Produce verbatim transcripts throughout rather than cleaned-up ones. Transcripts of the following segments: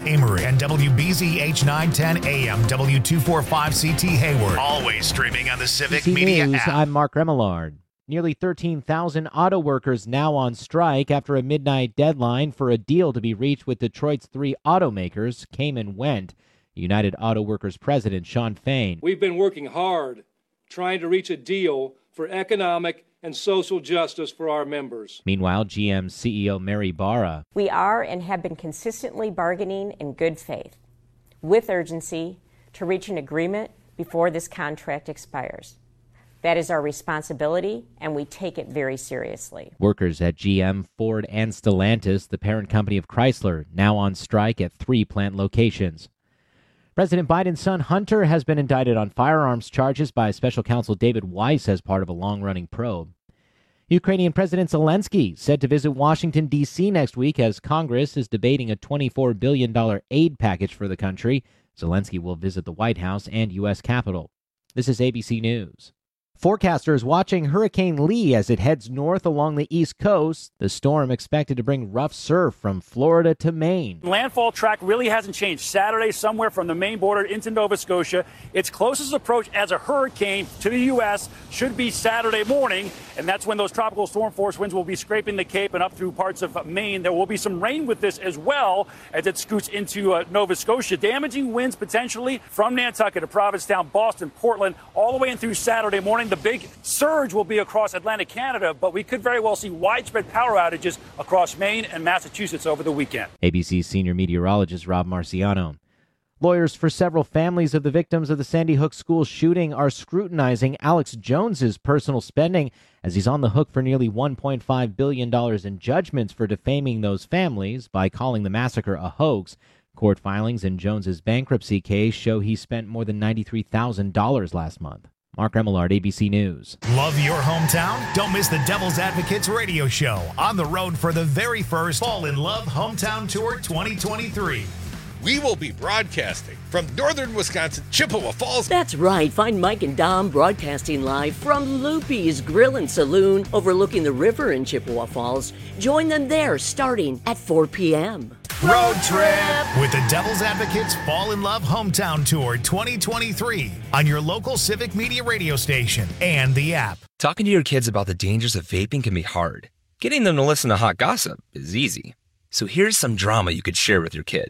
Amory, and W B Z H nine ten A M, W two forty-five C T Hayward. Always streaming on the Civic C T Media News, app. I'm Mark Remillard. Nearly thirteen thousand auto workers now on strike after a midnight deadline for a deal to be reached with Detroit's three automakers came and went. United Auto Workers President Shawn Fain. We've been working hard trying to reach a deal for economic and social justice for our members. Meanwhile, G M C E O Mary Barra. We are and have been consistently bargaining in good faith, with urgency, to reach an agreement before this contract expires. That is our responsibility, and we take it very seriously. Workers at G M, Ford, and Stellantis, the parent company of Chrysler, now on strike at three plant locations. President Biden's son Hunter has been indicted on firearms charges by special counsel David Weiss as part of a long-running probe. Ukrainian President Zelensky said to visit Washington, D C next week as Congress is debating a twenty-four billion dollars aid package for the country. Zelensky will visit the White House and U S Capitol. This is A B C News. Forecasters watching Hurricane Lee as it heads north along the East Coast. The storm expected to bring rough surf from Florida to Maine. Landfall track really hasn't changed. Saturday, somewhere from the Maine border into Nova Scotia. Its closest approach as a hurricane to the U S should be Saturday morning, and that's when those tropical storm force winds will be scraping the Cape and up through parts of Maine. There will be some rain with this as well as it scoots into uh, Nova Scotia. Damaging winds potentially from Nantucket to Provincetown, Boston, Portland, all the way in through Saturday morning. The big surge will be across Atlantic Canada, but we could very well see widespread power outages across Maine and Massachusetts over the weekend. A B C's senior meteorologist Rob Marciano. Lawyers for several families of the victims of the Sandy Hook school shooting are scrutinizing Alex Jones's personal spending as he's on the hook for nearly one point five billion dollars in judgments for defaming those families by calling the massacre a hoax. Court filings in Jones's bankruptcy case show he spent more than ninety-three thousand dollars last month. Mark Remillard, A B C News. Love your hometown? Don't miss the Devil's Advocates radio show on the road for the very first Fall in Love Hometown Tour twenty twenty-three. We will be broadcasting from northern Wisconsin, Chippewa Falls. That's right. Find Mike and Dom broadcasting live from Loopy's Grill and Saloon overlooking the river in Chippewa Falls. Join them there starting at four p.m. Road trip with the Devil's Advocates Fall in Love Hometown Tour twenty twenty-three on your local Civic Media radio station and the app. Talking to your kids about the dangers of vaping can be hard. Getting them to listen to hot gossip is easy. So here's some drama you could share with your kid.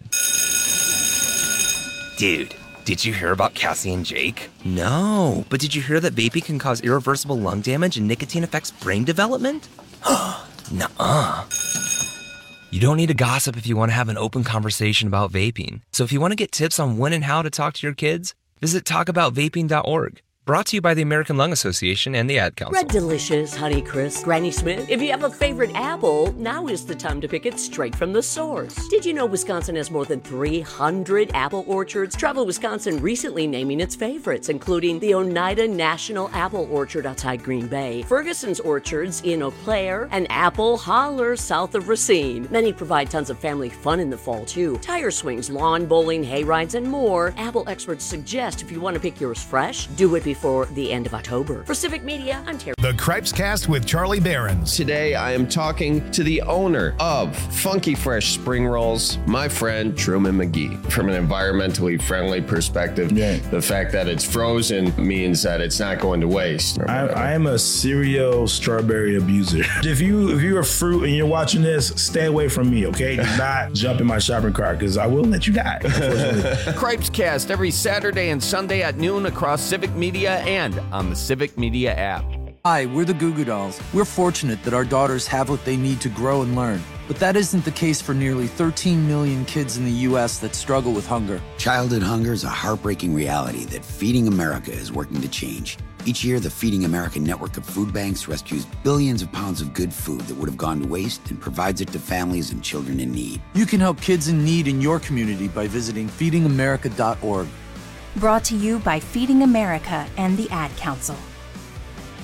Dude, did you hear about Cassie and Jake? No, but did you hear that vaping can cause irreversible lung damage and nicotine affects brain development? Nuh-uh. You don't need to gossip if you want to have an open conversation about vaping. So if you want to get tips on when and how to talk to your kids, visit talk about vaping dot org. Brought to you by the American Lung Association and the Ad Council. Red Delicious, Honeycrisp, Granny Smith. If you have a favorite apple, now is the time to pick it straight from the source. Did you know Wisconsin has more than three hundred apple orchards? Travel Wisconsin recently naming its favorites, including the Oneida National Apple Orchard outside Green Bay, Ferguson's Orchards in Eau Claire, and Apple Holler south of Racine. Many provide tons of family fun in the fall, too. Tire swings, lawn bowling, hay rides, and more. Apple experts suggest if you want to pick yours fresh, do it before Before the end of October. For Civic Media, I'm Terry. The Cripes Cast with Charlie Behrens. Today, I am talking to the owner of Funky Fresh Spring Rolls, my friend Truman McGee. From an environmentally friendly perspective, yeah. The fact that it's frozen means that it's not going to waste. I, I am a serial strawberry abuser. If you if you're a fruit and you're watching this, stay away from me, okay? Do not jump in my shopping cart because I will let you die. Cripes Cast every Saturday and Sunday at noon across Civic Media and on the Civic Media app. Hi, we're the Goo Goo Dolls. We're fortunate that our daughters have what they need to grow and learn. But that isn't the case for nearly thirteen million kids in the U S that struggle with hunger. Childhood hunger is a heartbreaking reality that Feeding America is working to change. Each year, the Feeding America network of food banks rescues billions of pounds of good food that would have gone to waste and provides it to families and children in need. You can help kids in need in your community by visiting feeding america dot org. Brought to you by Feeding America and the Ad Council.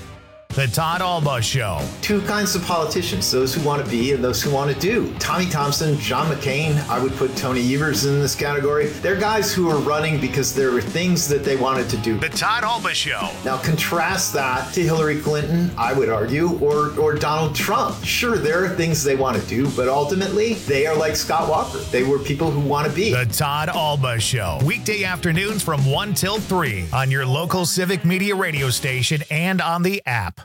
The Todd Alba Show. Two kinds of politicians, those who want to be and those who want to do. Tommy Thompson, John McCain, I would put Tony Evers in this category. They're guys who are running because there were things that they wanted to do. The Todd Alba Show. Now contrast that to Hillary Clinton, I would argue, or, or Donald Trump. Sure, there are things they want to do, but ultimately, they are like Scott Walker. They were people who want to be. The Todd Alba Show. Weekday afternoons from one till three on your local Civic Media radio station and on the app.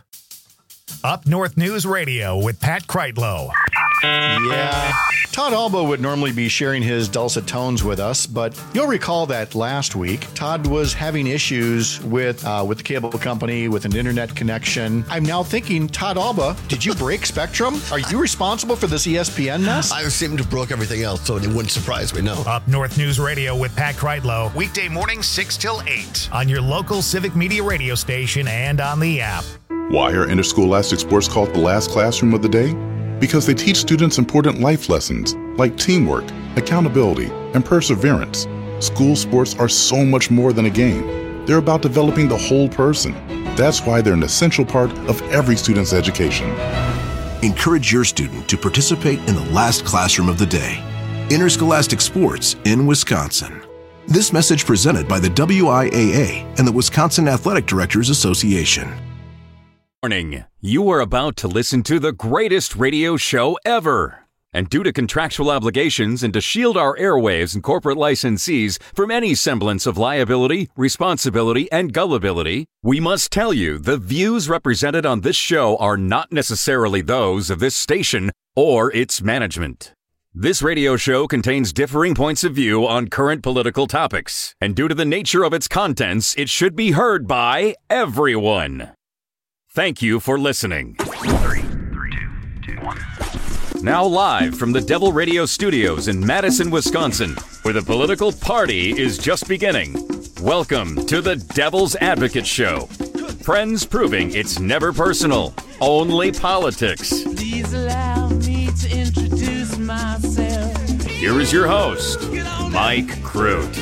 Up North News Radio with Pat Kreitlow. Yeah. Todd Alba would normally be sharing his dulcet tones with us, but you'll recall that last week, Todd was having issues with uh, with the cable company, with an internet connection. I'm now thinking, Todd Alba, did you break Spectrum? Are you responsible for this E S P N mess? I seem to have broke everything else, so it wouldn't surprise me, no. Up North News Radio with Pat Kreitlow. Weekday mornings six till eight on your local Civic Media radio station and on the app. Why are interscholastic sports called the last classroom of the day? Because they teach students important life lessons like teamwork, accountability, and perseverance. School sports are so much more than a game. They're about developing the whole person. That's why they're an essential part of every student's education. Encourage your student to participate in the last classroom of the day. Interscholastic sports in Wisconsin. This message presented by the W I A A and the Wisconsin Athletic Directors Association. Warning, you are about to listen to the greatest radio show ever. And due to contractual obligations and to shield our airwaves and corporate licensees from any semblance of liability, responsibility, and gullibility, we must tell you the views represented on this show are not necessarily those of this station or its management. This radio show contains differing points of view on current political topics, and due to the nature of its contents, it should be heard by everyone. Thank you for listening. Three, three, two, two, one. Now live from the Devil Radio Studios in Madison, Wisconsin, where the political party is just beginning. Welcome to the Devil's Advocate Show. Friends proving it's never personal, only politics. Please allow me to introduce myself. Here is your host, Mike Crute.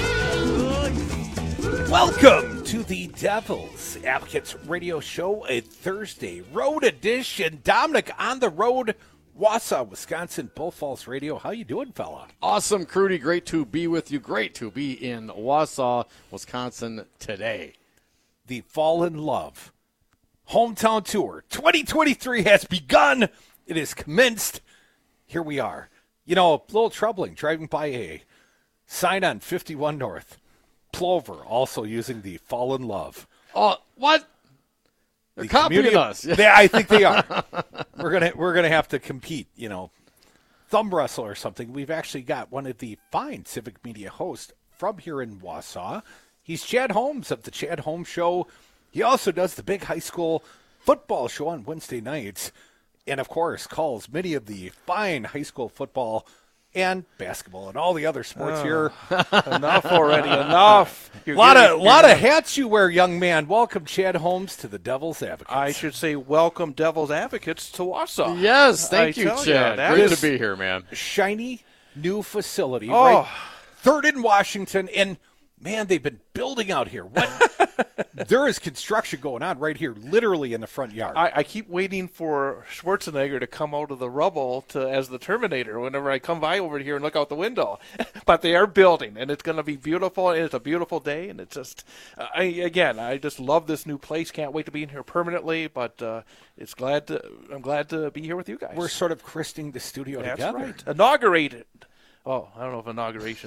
Welcome to the Devil's Advocates Radio Show, a Thursday road edition. Dominic on the road, Wausau, Wisconsin, Bull Falls Radio. How you doing, fella? Awesome, Crudy. Great to be with you. Great to be in Wausau, Wisconsin today. The Fall in Love Hometown Tour twenty twenty-three has begun. It has commenced. Here we are. You know, a little troubling driving by a sign on fifty-one North. Plover also using the Fall in Love. Oh, what? They're the copying us. They, I think they are. We're gonna we're gonna have to compete. You know, thumb wrestle or something. We've actually got one of the fine Civic Media hosts from here in Wausau. He's Chad Holmes of the Chad Holmes Show. He also does the big high school football show on Wednesday nights, and of course calls many of the fine high school football and basketball and all the other sports oh, here. Enough already, enough. A lot of lot of hats you wear, young man. Welcome, Chad Holmes, to the Devil's Advocates. I should say welcome, Devil's Advocates, to Wausau. Yes, thank I you, Chad. You, Great to be here, man. Shiny new facility, oh. right? Third in Washington, and man, they've been building out here. What? There is construction going on right here, literally in the front yard. I, I keep waiting for Schwarzenegger to come out of the rubble to as the Terminator whenever I come by over here and look out the window. But they are building, and it's going to be beautiful, and it's a beautiful day, and it's just, uh, I, again, I just love this new place. Can't wait to be in here permanently, but uh, it's glad to, I'm glad to be here with you guys. We're sort of christening the studio That's together. Right. Inaugurated. Oh, I don't know if inauguration.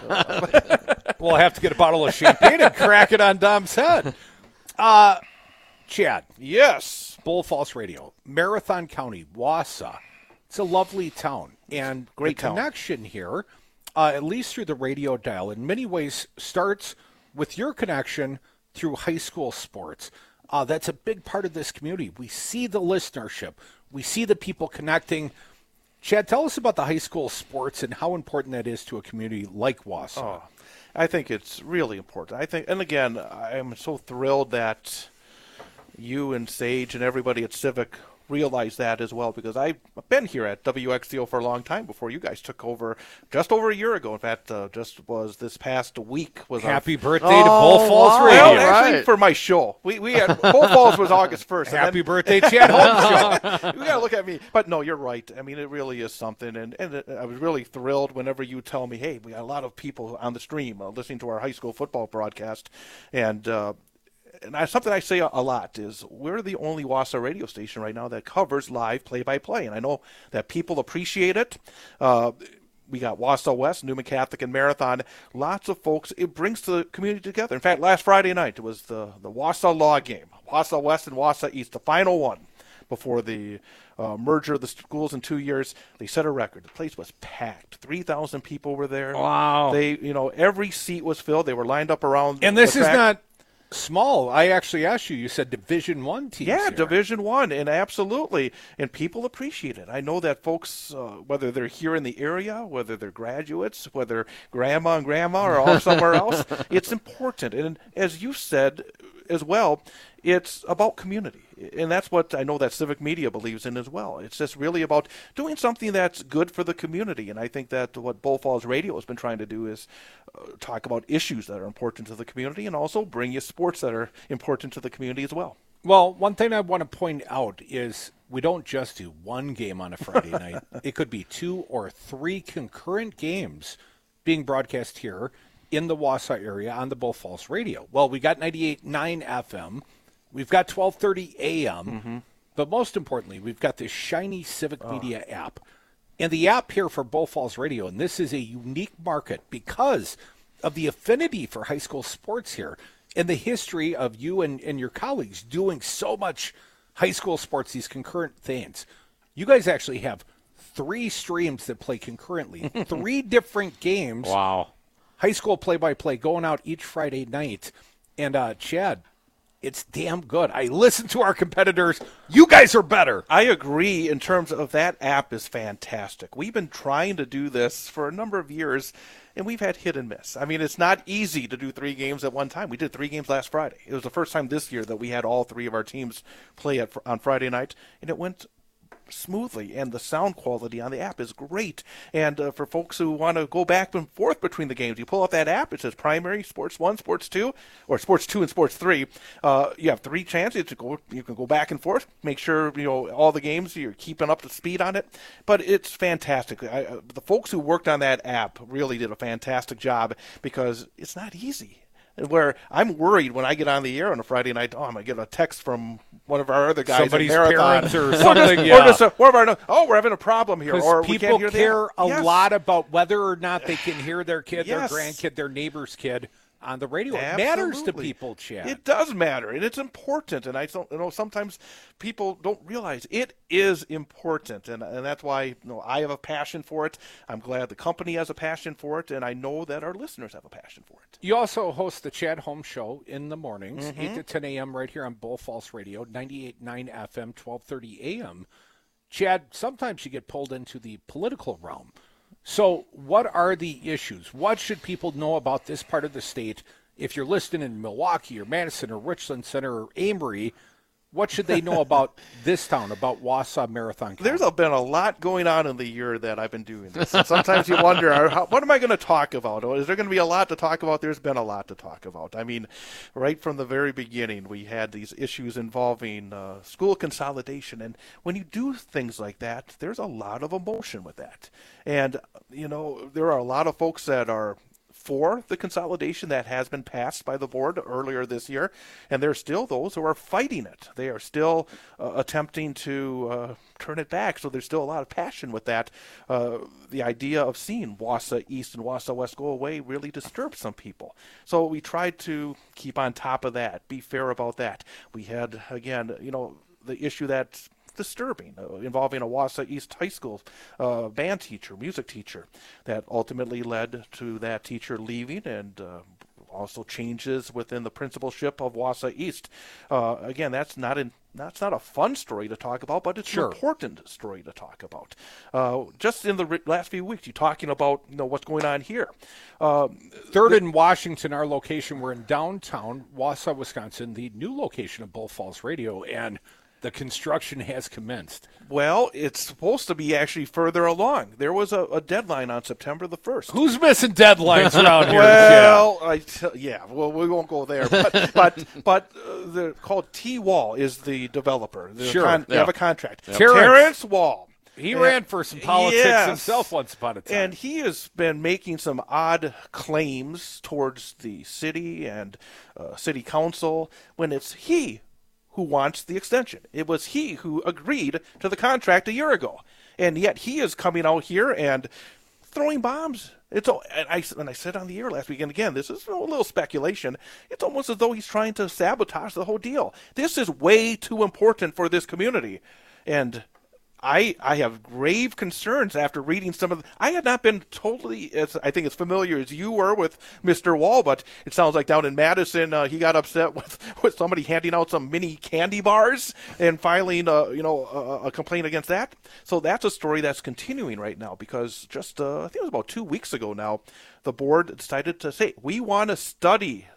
We'll have to get a bottle of champagne and crack it on Dom's head. Uh, Chad. Yes. Bull Falls Radio. Marathon County, Wausau. It's a lovely town. And great the town. Connection here, uh, at least through the radio dial, in many ways starts with your connection through high school sports. Uh, that's a big part of this community. We see the listenership. We see the people connecting. Chad, tell us about the high school sports and how important that is to a community like Wausau. Oh, I think it's really important. I think, and again, I'm so thrilled that you and Sage and everybody at Civic realize that as well, because I've been here at W X C O for a long time before you guys took over just over a year ago. In fact, uh, just was this past week was Happy our, birthday oh, to Bull Falls wow. Radio. Well, actually, Right. for my show. We we had, Bull Falls was August first. Happy birthday, Chad Holmes Show. You gotta look at me. But no, you're right. I mean, it really is something, and and it, I was really thrilled whenever you tell me, hey, we got a lot of people on the stream uh, listening to our high school football broadcast, and. Uh, And I, something I say a, a lot is we're the only Wausau radio station right now that covers live play-by-play, and I know that people appreciate it. Uh, we got Wausau West, Newman Catholic, and Marathon. Lots of folks. It brings the community together. In fact, last Friday night it was the the Wausau Law game, Wausau West and Wausau East, the final one before the uh, merger of the schools in two years. They set a record. The place was packed. three thousand people were there. Wow. They, you know, every seat was filled. They were lined up around. And this the is track. not small. I actually asked you. You said Division One teams. Yeah, here. Division One, and absolutely, and people appreciate it. I know that folks, uh, whether they're here in the area, whether they're graduates, whether grandma and grandma are all somewhere else, it's important. And as you said as well, it's about community. And that's what I know that Civic Media believes in as well. It's just really about doing something that's good for the community. And I think that what Bull Falls Radio has been trying to do is uh, talk about issues that are important to the community and also bring you sports that are important to the community as well. Well, one thing I want to point out is we don't just do one game on a Friday night. It could be two or three concurrent games being broadcast here in the Wausau area on the Bull Falls Radio. Well, we got ninety-eight point nine F M. We've got twelve thirty A M. Mm-hmm. But most importantly, we've got this shiny Civic oh. Media app. And the app here for Bull Falls Radio, and this is a unique market because of the affinity for high school sports here and the history of you and, and your colleagues doing so much high school sports, these concurrent things. You guys actually have three streams that play concurrently, three different games. Wow. High school play-by-play going out each Friday night. And, uh, Chad, it's damn good. I listen to our competitors. You guys are better. I agree in terms of that app is fantastic. We've been trying to do this for a number of years, and we've had hit and miss. I mean, it's not easy to do three games at one time. We did three games last Friday. It was the first time this year that we had all three of our teams play at, on Friday night, and it went smoothly, and the sound quality on the app is great. And uh, for folks who want to go back and forth between the games, you pull up that app. It says primary, sports one, sports two, or sports two and sports three. Uh, you have three chances to go. You can go back and forth. Make sure you know all the games. You're keeping up to speed on it. But it's fantastic. I, uh, the folks who worked on that app really did a fantastic job because it's not easy. Where I'm worried when I get on the air on a Friday night, oh, I'm going to get a text from one of our other guys Somebody's at Marathon. parents or something. Or just, yeah. or just a, one of our, oh, we're having a problem here. Or we people can't hear care the a yes. lot about whether or not they can hear their kid, Yes. their grandkid, their neighbor's kid on the radio. It matters to Absolutely. people, Chad. It does matter, and it's important. And I don't you know sometimes people don't realize it is important, and and that's why you know I have a passion for it. I'm glad the company has a passion for it, and I know that our listeners have a passion for it. You also host the Chad Holmes Show in the mornings, Mhm. eight to ten a.m. right here on Bull Falls Radio, ninety-eight point nine F M, twelve thirty A M. Chad, sometimes you get pulled into the political realm. So what are the issues? What should people know about this part of the state? If you're listening in Milwaukee or Madison or Richland Center or Amory, what should they know about this town, about Wausau Marathon County? There's been a lot going on in the year that I've been doing this. And sometimes you wonder, how, what am I going to talk about? Is there going to be a lot to talk about? There's been a lot to talk about. I mean, right from the very beginning, we had these issues involving uh, school consolidation. And when you do things like that, there's a lot of emotion with that. And, you know, there are a lot of folks that are for the consolidation that has been passed by the board earlier this year, and there are still those who are fighting it. They are still uh, attempting to uh, turn it back, so there's still a lot of passion with that. Uh, the idea of seeing Wausau East and Wausau West go away really disturbs some people. So we tried to keep on top of that, be fair about that. We had, again, you know, the issue that's disturbing, uh, involving a Wausau East High School uh, band teacher, music teacher, that ultimately led to that teacher leaving, and uh, also changes within the principalship of Wausau East. Uh, again, that's not in That's not a fun story to talk about, but it's Sure. an important story to talk about. Uh, just in the re- last few weeks, you're talking about you know what's going on here. Um, Third in Washington, our location. We're in downtown Wausau, Wisconsin, the new location of Bull Falls Radio, and The construction has commenced. Well, it's supposed to be actually further along. There was a, a deadline on September the first. Who's missing deadlines around here? Well, I t- yeah, well, we won't go there. But but, but uh, they're called T-Wall is the developer. They're Sure. Con- they Yeah. have a contract. Yep. Terrence, Terrence Wall. He And- ran for some politics Yes. himself once upon a time. And he has been making some odd claims towards the city and uh, city council when it's he who wants the extension. It was he who agreed to the contract a year ago. And yet he is coming out here and throwing bombs. It's all, and I, and I said on the air last week, and again, this is a little speculation. It's almost as though he's trying to sabotage the whole deal. This is way too important for this community. And I I have grave concerns after reading some of the, I had not been totally, as I think, as familiar as you were with Mister Wall, but it sounds like down in Madison, uh, he got upset with, with somebody handing out some mini candy bars and filing uh, you know, a, a complaint against that. So that's a story that's continuing right now because just, uh, I think it was about two weeks ago now, the board decided to say, we want to study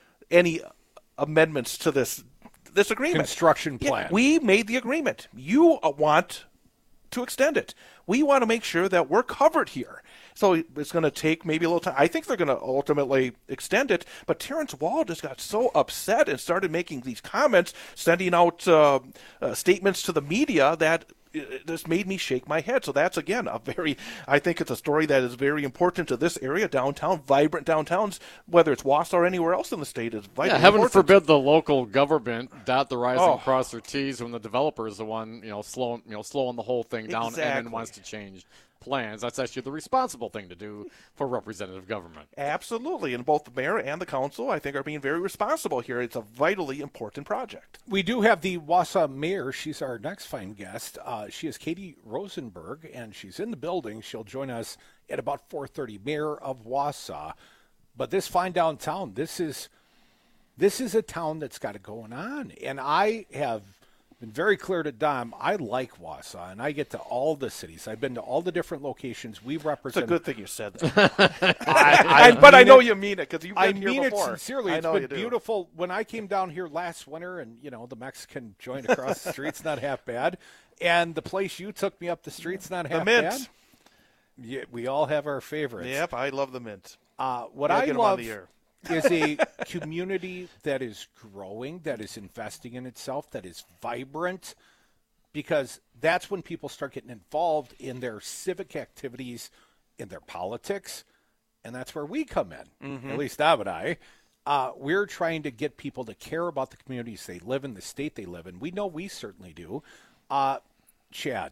any amendments to this this agreement. Construction Yeah, plan. we made the agreement. You uh, want to extend it. We want to make sure that we're covered here. So it's going to take maybe a little time. I think they're going to ultimately extend it. But Terrence Wall just got so upset and started making these comments, sending out uh, uh, statements to the media that it just made me shake my head. So that's, again, a very, I think it's a story that is very important to this area, downtown, vibrant downtowns, whether it's Wausau or anywhere else in the state, is vitally Yeah, heaven important. forbid the local government dot the I's Oh. and cross their T's when the developer is the one, you know, slowing, you know, slowing the whole thing down and Exactly. then wants to change plans. That's actually the responsible thing to do for representative government. Absolutely. And both the mayor and the council, I think, are being very responsible here. It's a vitally important project. We do have the Wausau mayor. She's our next fine guest. Uh, she is Katie Rosenberg, and she's in the building. She'll join us at about four thirty. Mayor of Wausau. But this fine downtown, this is this is a town that's got it going on. And I have been very clear to Dom, I like Wausau, and I get to all the cities. I've been to all the different locations we It's represent. a good thing you said that. I, I but I mean know it- you mean it because you've I been here mean it before. sincerely. I It's know been you do. beautiful. When I came down here last winter, and you know the Mexican joint across the street's not half bad, and the place you took me up the street's not The half mint. bad. Yeah, we all have our favorites. Yep, I love the mint. Uh, what Gotta I get 'em on love the air. is a community that is growing, that is investing in itself, that is vibrant, because that's when people start getting involved in their civic activities, in their politics, and that's where we come in, Mhm. at least Dom and I. Uh, we're trying to get people to care about the communities they live in, the state they live in. We know we certainly do. Uh, Chad,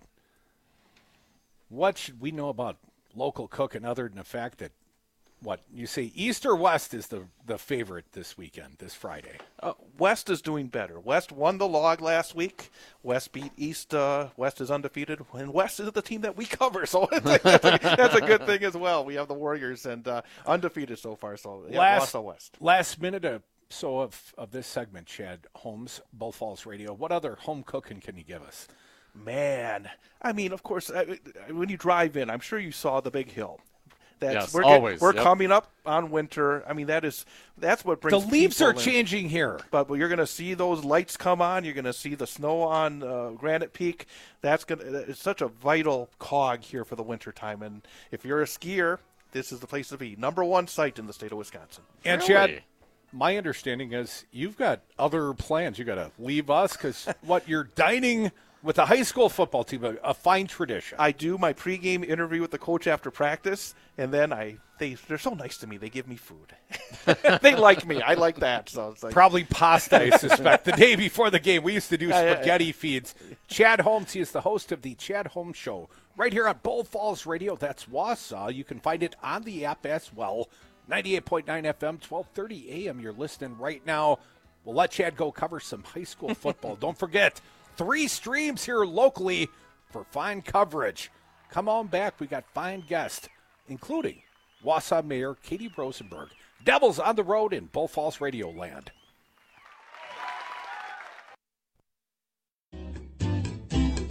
what should we know about local cooking other than the fact that, what, you say East or West is the, the favorite this weekend, this Friday? Uh, West is doing better. West won the log last week. West beat East. Uh, West is undefeated, and West is the team that we cover, so that's a, that's a good thing as well. We have the Warriors and uh, undefeated so far. So yeah, last, Wausau West. last minute or so of, of this segment, Chad Holmes, Bull Falls Radio. What other home cooking can you give us? Man, I mean, of course, I, I- when you drive in, I'm sure you saw the Big Hill. That's, Yes, we're always, We're yep. coming up on winter. I mean, that is that's what brings The leaves people are in. changing here. But you're going to see those lights come on. You're going to see the snow on uh, Granite Peak. That's going to it's such a vital cog here for the winter time. And if you're a skier, this is the place to be. Number one site in the state of Wisconsin. And Chad, my understanding is you've got other plans. You got to leave us because what you're dining with the high school football team, a, a fine tradition. I do my pregame interview with the coach after practice, and then I they they're so nice to me. They give me food. They like me. I like that. So it's like Probably pasta, I suspect, the day before the game. We used to do Yeah, yeah, yeah. spaghetti feeds. Chad Holmes, he is the host of the Chad Holmes Show right here on Bull Falls Radio. That's Wausau. You can find it on the app as well. ninety-eight point nine F M, twelve thirty A M. You're listening right now. We'll let Chad go cover some high school football. Don't forget, three streams here locally for fine coverage. Come on back. We got fine guests, including Wausau Mayor Katie Rosenberg. Devils on the road in Bull Falls Radio land.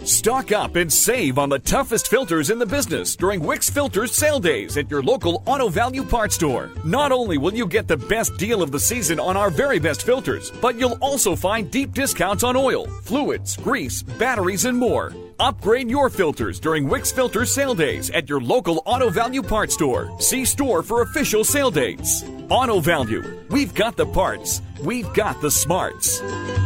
Stock up and save on the toughest filters in the business during Wix Filters sale days at your local Auto Value Parts store. Not only will you get the best deal of the season on our very best filters, but you'll also find deep discounts on oil, fluids, grease, batteries, and more. Upgrade your filters during Wix Filters sale days at your local Auto Value Parts store. See store for official sale dates. Auto Value. We've got the parts. We've got the smarts.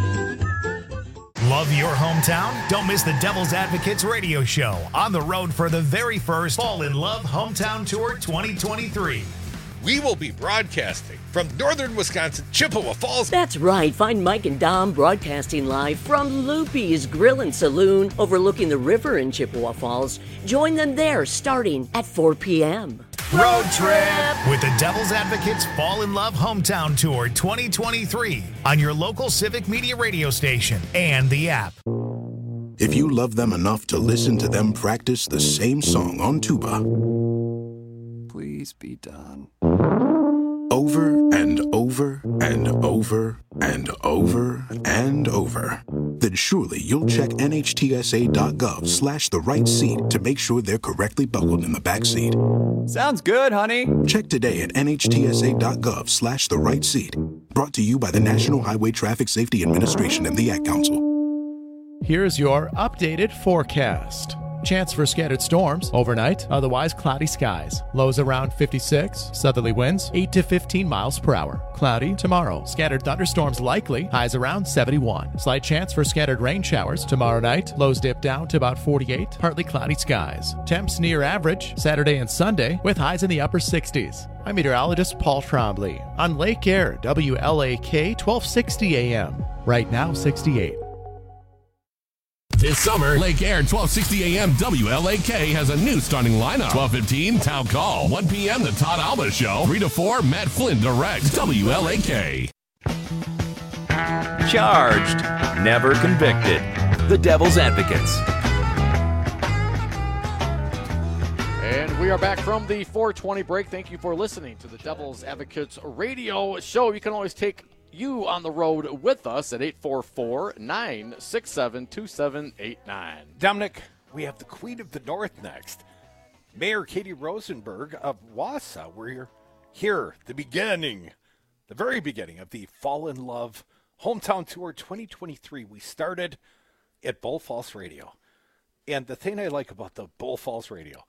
Love your hometown? Don't miss the Devil's Advocates radio show on the road for the very first Fall in Love Hometown Tour twenty twenty-three. We will be broadcasting from northern Wisconsin, Chippewa Falls. That's right. Find Mike and Dom broadcasting live from Loopy's Grill and Saloon overlooking the river in Chippewa Falls. Join them there starting at four p.m. Road trip with the Devil's Advocates Fall in Love Hometown Tour twenty twenty-three on your local Civic Media radio station and the app. If you love them enough to listen to them practice the same song on tuba, please be done. Over and over and over and over and over, then surely you'll check nhtsa.gov slash the right seat to make sure they're correctly buckled in the back seat. Sounds good, honey. Check today at nhtsa.gov slash the right seat. Brought to you by the National Highway Traffic Safety Administration and the Ad Council. Here's your updated forecast. Chance for scattered storms overnight, otherwise cloudy skies. Lows around fifty-six, southerly winds eight to fifteen miles per hour. Cloudy tomorrow, scattered thunderstorms likely, highs around seventy-one. Slight chance for scattered rain showers tomorrow night, lows dip down to about forty-eight, partly cloudy skies. Temps near average Saturday and Sunday with highs in the upper sixties. I'm meteorologist Paul Trombley on Lake Air, W L A K twelve sixty A M. Right now sixty-eight. This summer, Lake Air twelve sixty A M W L A K has a new starting lineup. twelve fifteen, Town Call. one p.m., The Todd Alba Show. three to four, Matt Flynn directs. W L A K. Charged, never convicted. The Devil's Advocates. And we are back from the four twenty break. Thank you for listening to the Devil's Advocates radio show. You can always take you on the road with us at eight four four, nine six seven, two seven eight nine. Dominic, we have the Queen of the North next. Mayor Katie Rosenberg of Wausau. We're here, the beginning, the very beginning of the Fall in Love Hometown Tour twenty twenty-three. We started at Bull Falls Radio. And the thing I like about the Bull Falls Radio,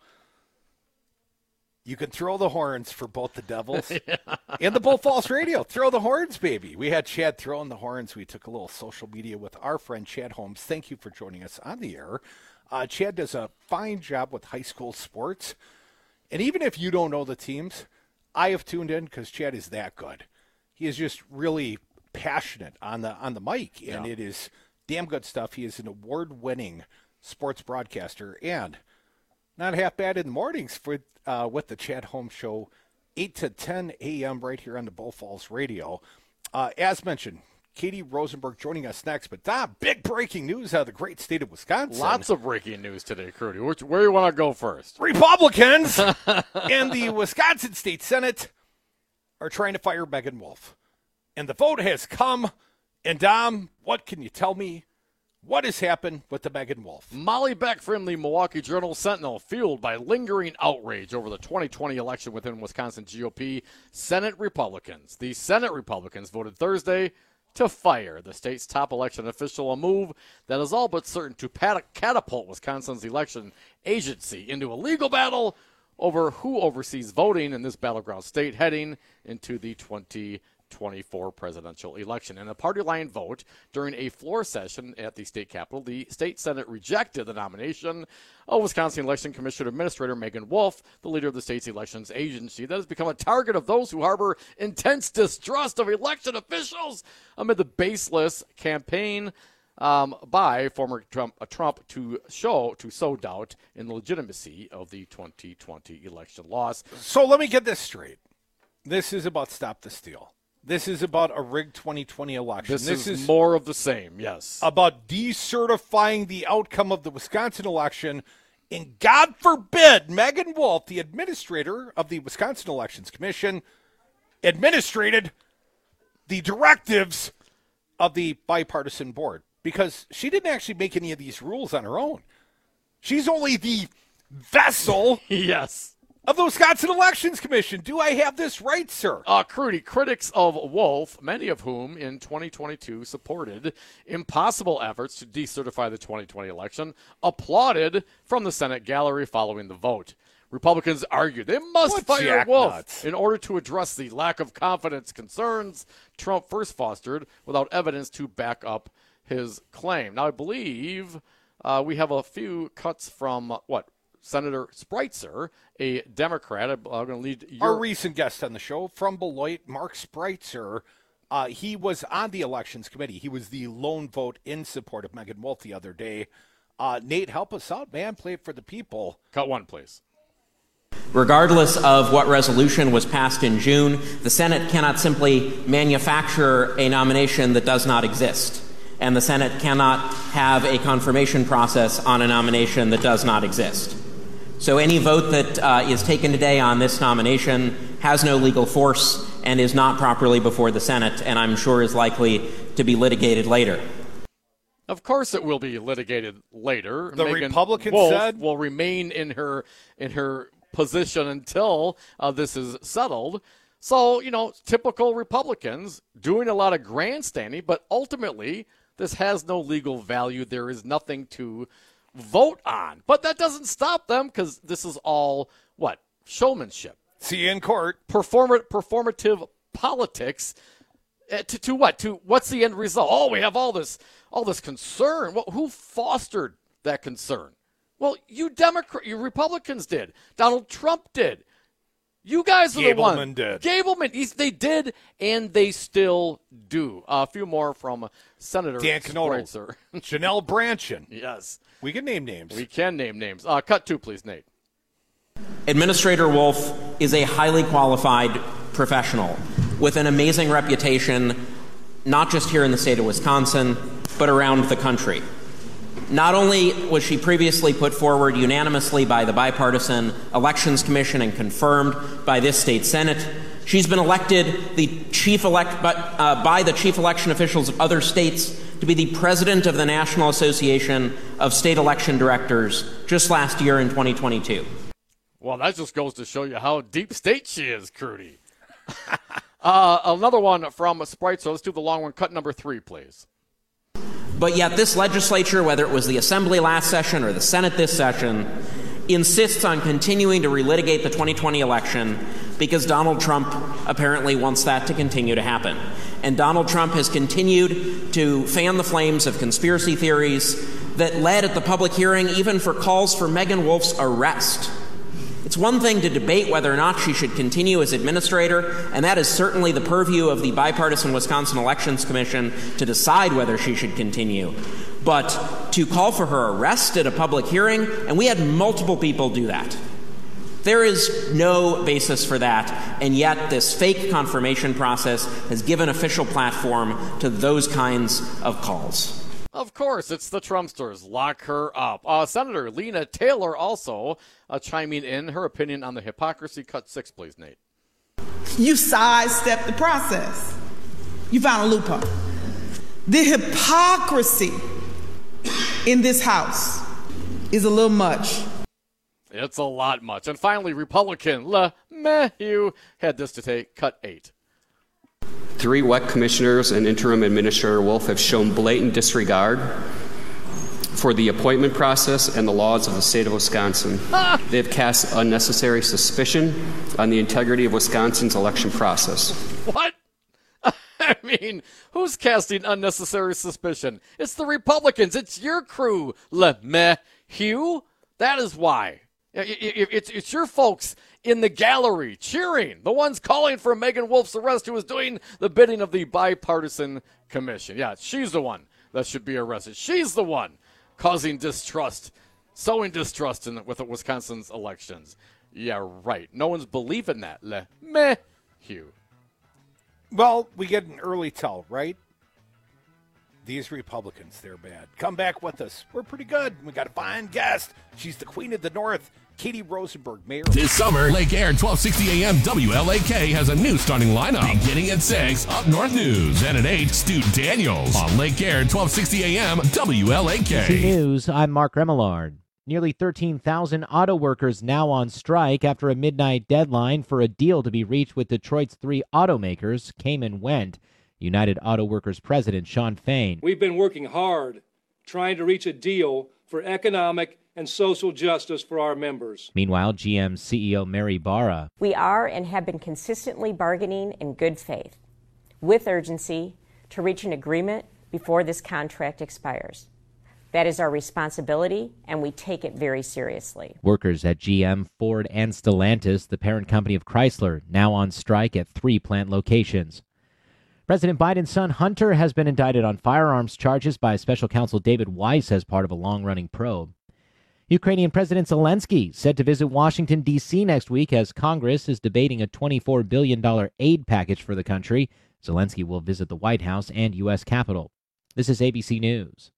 you can throw the horns for both the Devils yeah. and the Bull Falls Radio. Throw the horns, baby. We had Chad throwing the horns. We took a little social media with our friend Chad Holmes. Thank you for joining us on the air. Uh, Chad does a fine job with high school sports. And even if you don't know the teams, I have tuned in because Chad is that good. He is just really passionate on the on the mic, and yeah. it is damn good stuff. He is an award-winning sports broadcaster and not half bad in the mornings for uh, with the Chad Holmes Show, eight to ten a.m. right here on the Bull Falls Radio. Uh, as mentioned, Katie Rosenberg joining us next. But, Dom, big breaking news out of the great state of Wisconsin. Lots of breaking news today, Crudy. Where, where do you want to go first? Republicans in the Wisconsin State Senate are trying to fire Megan Wolf. And the vote has come. And, Dom, what can you tell me? What has happened with the Megan Wolf? Molly Beck from the Milwaukee Journal-Sentinel, fueled by lingering outrage over the twenty twenty election within Wisconsin G O P Senate Republicans. The Senate Republicans voted Thursday to fire the state's top election official, a move that is all but certain to catapult Wisconsin's election agency into a legal battle over who oversees voting in this battleground state heading into the twenty twenty-four presidential election. In a party line vote during a floor session at the state capitol, the state senate rejected the nomination of Wisconsin Election Commission Administrator Megan Wolf, the leader of the state's elections agency that has become a target of those who harbor intense distrust of election officials amid the baseless campaign um, by former Trump, uh, Trump to show to sow doubt in the legitimacy of the twenty twenty election loss. So let me get this straight. This is about Stop the Steal. This is about a rigged twenty twenty election. This, this is, is more of the same, yes. About decertifying the outcome of the Wisconsin election. And God forbid, Megan Wolf, the administrator of the Wisconsin Elections Commission, administrated the directives of the bipartisan board. because she didn't actually make any of these rules on her own. She's only the vessel yes. of the Wisconsin Elections Commission. Do I have this right, sir? Uh, Crudy, critics of Wolf, many of whom in twenty twenty-two supported impossible efforts to decertify the twenty twenty election, applauded from the Senate gallery following the vote. Republicans argued they must What fire Wolf jacknuts? in order to address the lack of confidence concerns Trump first fostered without evidence to back up his claim. Now, I believe uh, we have a few cuts from, what, Senator Spreitzer, a Democrat. I'm going to lead your... Our recent guest on the show from Beloit, Mark Spreitzer. Uh, he was on the Elections Committee. He was the lone vote in support of Megan Wolf the other day. Uh, Nate, help us out, man. Play it for the people. Cut one, please. Regardless of what resolution was passed in June, the Senate cannot simply manufacture a nomination that does not exist. And the Senate cannot have a confirmation process on a nomination that does not exist. So any vote that uh, is taken today on this nomination has no legal force and is not properly before the Senate, and I'm sure is likely to be litigated later. Of course it will be litigated later. The Megan Republican Wolf said- will remain in her in her position until uh, this is settled. So, you know, typical Republicans doing a lot of grandstanding, but ultimately this has no legal value. There is nothing to vote on. But that doesn't stop them because this is all, what, showmanship. See you in court. Perform- performative politics. Uh, to, to what? To what's the end result? Oh, we have all this all this concern. Well, who fostered that concern? Well, you Democrat, you Republicans did. Donald Trump did. You guys are the ones. Gableman did. Gableman. He's, they did, and they still do. Uh, a few more from Senator Dan Knodel. Spreitzer. Janelle Branchin. Yes. We can name names. We can name names. Uh, cut two, please, Nate. Administrator Wolf is a highly qualified professional with an amazing reputation, not just here in the state of Wisconsin, but around the country. Not only was she previously put forward unanimously by the Bipartisan Elections Commission and confirmed by this state Senate, she's been elected the chief elect, but, uh, by the chief election officials of other states to be the president of the National Association of State Election Directors just last year in twenty twenty-two. Well, that just goes to show you how deep state she is, Crudy. uh, another one from Spreitzer. Let's do the long one. Cut number three, please. But yet this legislature, whether it was the Assembly last session or the Senate this session, insists on continuing to relitigate the twenty twenty election because Donald Trump apparently wants that to continue to happen. And Donald Trump has continued to fan the flames of conspiracy theories that led at the public hearing even for calls for Megan Wolf's arrest. It's one thing to debate whether or not she should continue as administrator, and that is certainly the purview of the Bipartisan Wisconsin Elections Commission to decide whether she should continue. But to call for her arrest at a public hearing, and we had multiple people do that. There is no basis for that, and yet this fake confirmation process has given official platform to those kinds of calls. Of course, it's the Trumpsters. Lock her up. Uh, Senator Lena Taylor also uh, chiming in her opinion on the hypocrisy. Cut six, please, Nate. You sidestepped the process. You found a loophole. The hypocrisy in this House is a little much. It's a lot much. And finally, Republican LeMahieu had this to take. Cut eight. Three W E C commissioners and interim administrator Wolf have shown blatant disregard for the appointment process and the laws of the state of Wisconsin. Ah. They have cast unnecessary suspicion on the integrity of Wisconsin's election process. What? I mean, who's casting unnecessary suspicion? It's the Republicans. It's your crew, LeMahieu. That is why. It's, it's your folks in the gallery cheering, the ones calling for Megan Wolf's arrest who is doing the bidding of the Bipartisan Commission. Yeah, she's the one that should be arrested. She's the one causing distrust, sowing distrust in the, with the Wisconsin's elections. Yeah, right. No one's believing that. LeMahieu. Well, we get an early tell, right? These Republicans, they're bad. Come back with us. We're pretty good. We got a fine guest. She's the queen of the North. Katie Rosenberg, Mayor. This summer, Lake Air twelve sixty A M W L A K has a new starting lineup. Beginning at six, Up North News. And at eight, Stu Daniels. On Lake Air twelve sixty A M W L A K. T News, I'm Mark Remillard. Nearly thirteen thousand auto workers now on strike after a midnight deadline for a deal to be reached with Detroit's three automakers came and went. United Auto Workers President Sean Fain. We've been working hard trying to reach a deal for economic and social justice for our members. Meanwhile, G M C E O Mary Barra. We are and have been consistently bargaining in good faith, with urgency, to reach an agreement before this contract expires. That is our responsibility, and we take it very seriously. Workers at G M, Ford, and Stellantis, the parent company of Chrysler, now on strike at three plant locations. President Biden's son Hunter has been indicted on firearms charges by special counsel David Weiss as part of a long-running probe. Ukrainian President Zelensky said to visit Washington, D C next week as Congress is debating a twenty-four billion dollars aid package for the country. Zelensky will visit the White House and U S Capitol. This is A B C News.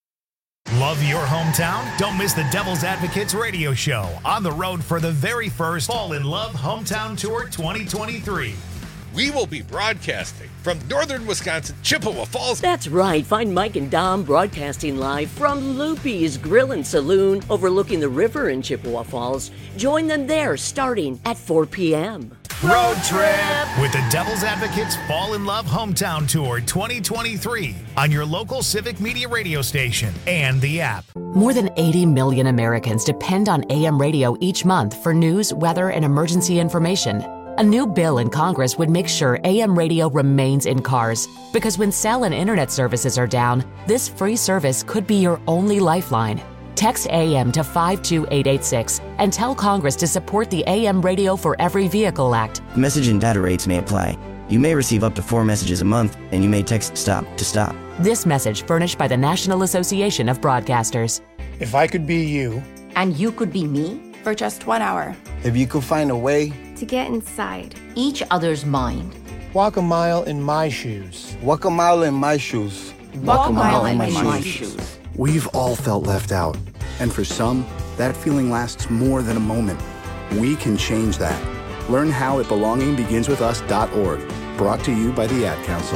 Love your hometown? Don't miss the Devil's Advocates radio show on the road for the very first Fall in Love Hometown Tour twenty twenty-three. We will be broadcasting from northern Wisconsin, Chippewa Falls. That's right. Find Mike and Dom broadcasting live from Loopy's Grill and Saloon overlooking the river in Chippewa Falls. Join them there starting at four p.m. Road trip with the Devil's Advocates Fall in Love Hometown Tour twenty twenty-three on your local Civic Media radio station and the app. More than eighty million Americans depend on A M radio each month for news, weather, and emergency information. A new bill in Congress would make sure A M radio remains in cars, because when cell and internet services are down, this free service could be your only lifeline. Text A M to five two eight eight six and tell Congress to support the A M Radio for Every Vehicle Act. Message and data rates may apply. You may receive up to four messages a month, and you may text STOP to stop. This message furnished by the National Association of Broadcasters. If I could be you. And you could be me for just one hour. If you could find a way to get inside each other's mind. Walk a mile in my shoes. Walk a mile in my shoes. Walk, Walk a mile, mile in, in my, my shoes. shoes. We've all felt left out. And for some, that feeling lasts more than a moment. We can change that. Learn how at belonging begins with us dot org. Brought to you by the Ad Council.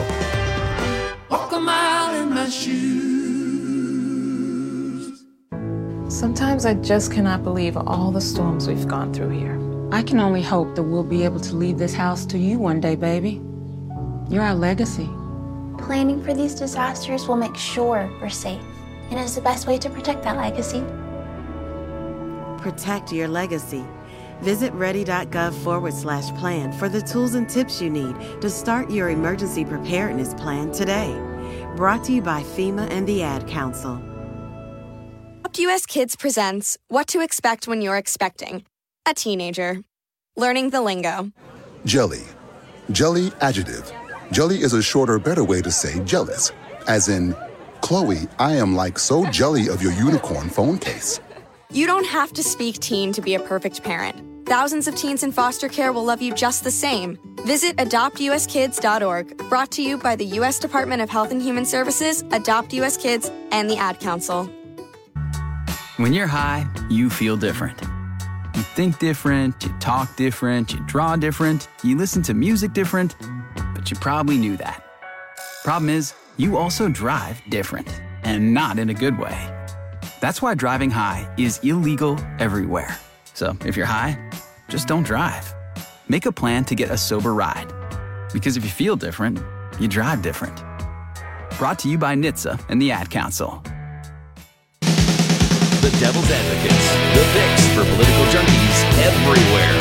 Walk a mile in my shoes. Sometimes I just cannot believe all the storms we've gone through here. I can only hope that we'll be able to leave this house to you one day, baby. You're our legacy. Planning for these disasters will make sure we're safe, and is the best way to protect that legacy. Protect your legacy. Visit ready.gov forward slash plan for the tools and tips you need to start your emergency preparedness plan today. Brought to you by FEMA and the Ad Council. U S Kids presents What to Expect When You're Expecting a Teenager. Learning the lingo. Jelly. Jelly adjective. Jelly is a shorter, better way to say jealous. As in, Chloe, I am like so jelly of your unicorn phone case. You don't have to speak teen to be a perfect parent. Thousands of teens in foster care will love you just the same. Visit adopt u s kids dot org. Brought to you by the U S Department of Health and Human Services, Adopt U S Kids, and the Ad Council. When you're high, you feel different. You think different, you talk different, you draw different, you listen to music different, but you probably knew that. Problem is, you also drive different, and not in a good way. That's why driving high is illegal everywhere. So if you're high, just don't drive. Make a plan to get a sober ride. Because if you feel different, you drive different. Brought to you by N H T S A and the Ad Council. The Devil's Advocates, the fix for political junkies everywhere.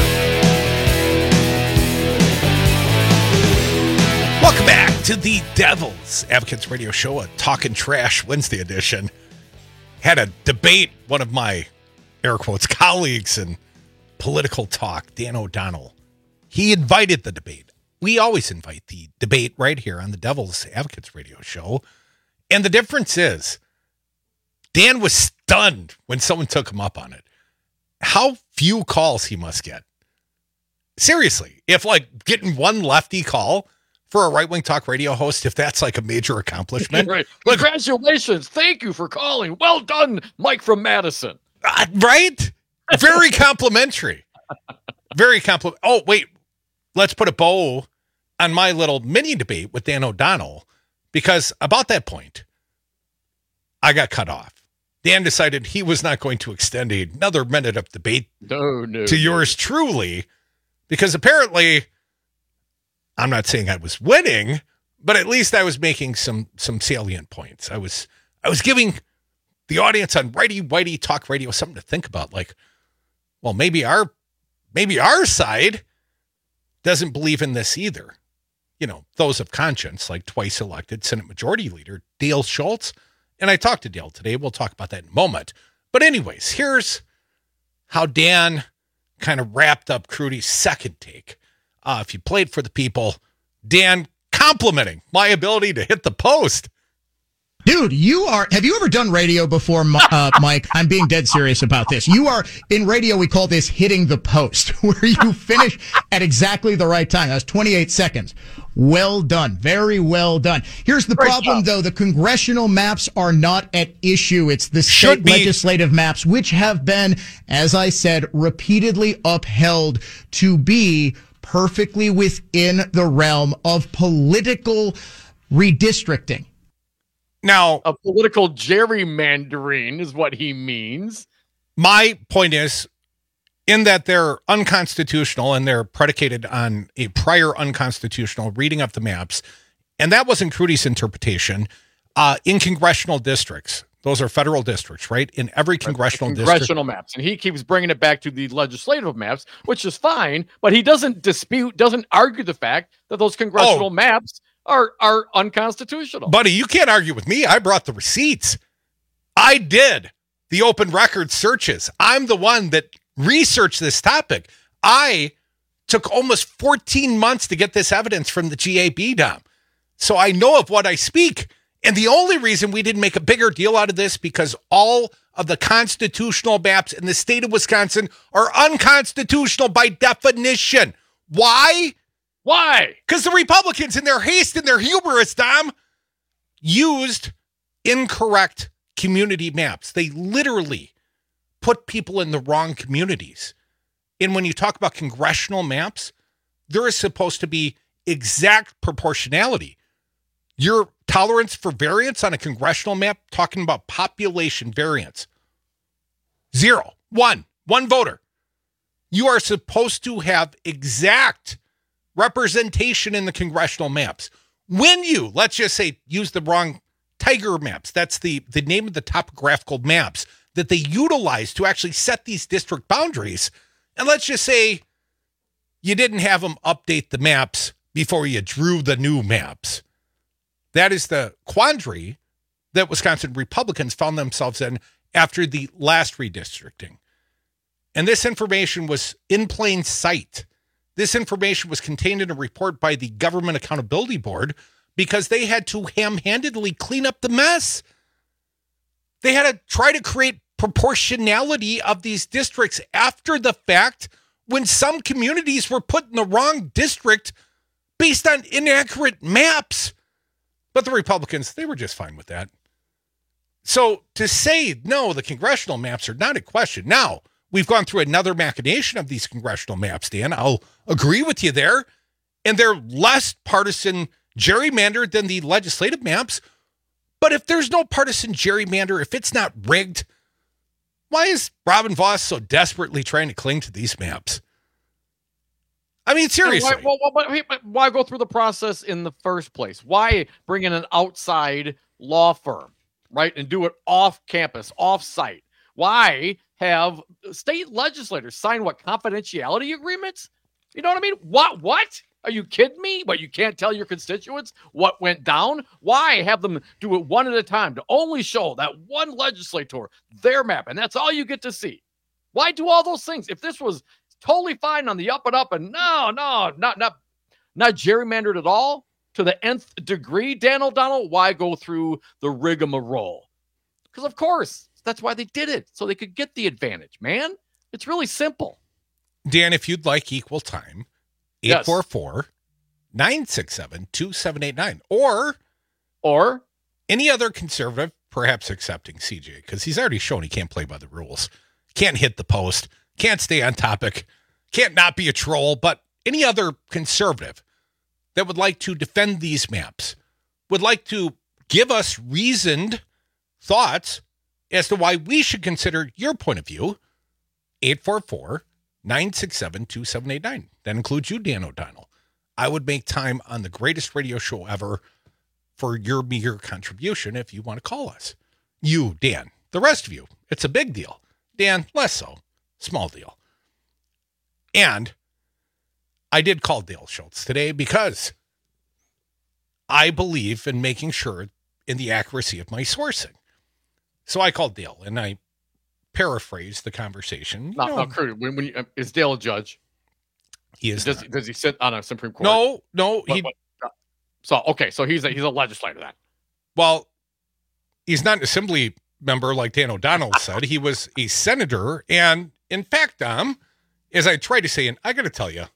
Welcome back to the Devil's Advocates radio show, a Talkin' Trash Wednesday edition. Had a debate, one of my, air quotes, colleagues in political talk, Dan O'Donnell. He invited the debate. We always invite the debate right here on the Devil's Advocates radio show. And the difference is, Dan was stunned when someone took him up on it. How few calls he must get. Seriously, if like getting one lefty call for a right-wing talk radio host, if that's like a major accomplishment. Right. Like, congratulations. Thank you for calling. Well done, Mike from Madison. Uh, right? Very complimentary. Very compliment. Oh, wait. Let's put a bow on my little mini debate with Dan O'Donnell, because about that point, I got cut off. Dan decided he was not going to extend another minute of debate no, no, to yours truly, because apparently, I'm not saying I was winning, but at least I was making some some salient points. I was I was giving the audience on Righty Whitey Talk Radio something to think about. Like, well, maybe our maybe our side doesn't believe in this either. You know, those of conscience, like twice elected Senate Majority Leader Dale Schultz. And I talked to Dale today. We'll talk about that in a moment. But anyways, here's how Dan kind of wrapped up Crudy's second take. Uh, if you played for the people, Dan complimenting my ability to hit the post. Dude, you are, have you ever done radio before, uh, Mike? I'm being dead serious about this. You are, in radio, we call this hitting the post, where you finish at exactly the right time. That's twenty-eight seconds. Well done. Very well done. Here's the Great problem, job. though. The congressional maps are not at issue. It's the Should state be. legislative maps, which have been, as I said, repeatedly upheld to be perfectly within the realm of political redistricting. Now, a political gerrymandering is what he means. My point is, in that they're unconstitutional and they're predicated on a prior unconstitutional reading of the maps, and that wasn't Crudy's interpretation, uh, in congressional districts. Those are federal districts, right? In every congressional right, district. Congressional maps. And he keeps bringing it back to the legislative maps, which is fine, but he doesn't dispute, doesn't argue the fact that those congressional Oh. maps are are unconstitutional. Buddy, you can't argue with me. I brought the receipts. I did the open record searches. I'm the one that researched this topic. I took almost fourteen months to get this evidence from the G A B, Dom. So I know of what I speak. And the only reason we didn't make a bigger deal out of this, because all of the constitutional maps in the state of Wisconsin are unconstitutional by definition. Why? Why? Because the Republicans, in their haste and their hubris, Dom, used incorrect community maps. They literally put people in the wrong communities. And when you talk about congressional maps, there is supposed to be exact proportionality. Your tolerance for variance on a congressional map, talking about population variance, zero, one, one voter. You are supposed to have exact representation in the congressional maps. When you, let's just say, use the wrong Tiger maps, that's the, the name of the topographical maps that they utilize to actually set these district boundaries. And let's just say you didn't have them update the maps before you drew the new maps. That is the quandary that Wisconsin Republicans found themselves in after the last redistricting. And this information was in plain sight. This information was contained in a report by the Government Accountability Board because they had to ham-handedly clean up the mess. They had to try to create proportionality of these districts after the fact when some communities were put in the wrong district based on inaccurate maps. But the Republicans, they were just fine with that. So to say, no, the congressional maps are not in question. Now, we've gone through another machination of these congressional maps, Dan. I'll agree with you there. And they're less partisan gerrymandered than the legislative maps. But if there's no partisan gerrymander, if it's not rigged, why is Robin Vos so desperately trying to cling to these maps? I mean, seriously. Why, why, why, why go through the process in the first place? Why bring in an outside law firm, right, and do it off campus, off site? Why have state legislators sign what, confidentiality agreements? You know what I mean? What? What? Are you kidding me? But you can't tell your constituents what went down? Why have them do it one at a time to only show that one legislator their map, and that's all you get to see? Why do all those things? If this was totally fine on the up and up, and no, no, not not not gerrymandered at all to the nth degree, Dan O'Donnell, why go through the rigmarole? Because of course, that's why they did it, so they could get the advantage, man. It's really simple. Dan, if you'd like equal time, eight four four, nine six seven, two seven eight nine. Or, or any other conservative, perhaps accepting C J, because he's already shown he can't play by the rules. can't hit the post, can't stay on topic, can't not be a troll, but any other conservative that would like to defend these maps, would like to give us reasoned thoughts as to why we should consider your point of view, eight four four, nine six seven, two seven eight nine. That includes you, Dan O'Donnell. I would make time on the greatest radio show ever for your meager contribution if you want to call us. You, Dan. The rest of you, it's a big deal. Dan, less so. Small deal. And I did call Dale Schultz today because I believe in making sure in the accuracy of my sourcing. So I called Dale and I paraphrased the conversation. You no, know, no, Kurt, when, when you, uh, is Dale a judge? He is. Does, does he sit on a Supreme Court? No, no. What, he, what, uh, so, okay, so he's a, he's a legislator then. Well, he's not an assembly member like Dan O'Donnell said. He was a senator. And in fact, Dom, as I tried to say, and I got to tell you,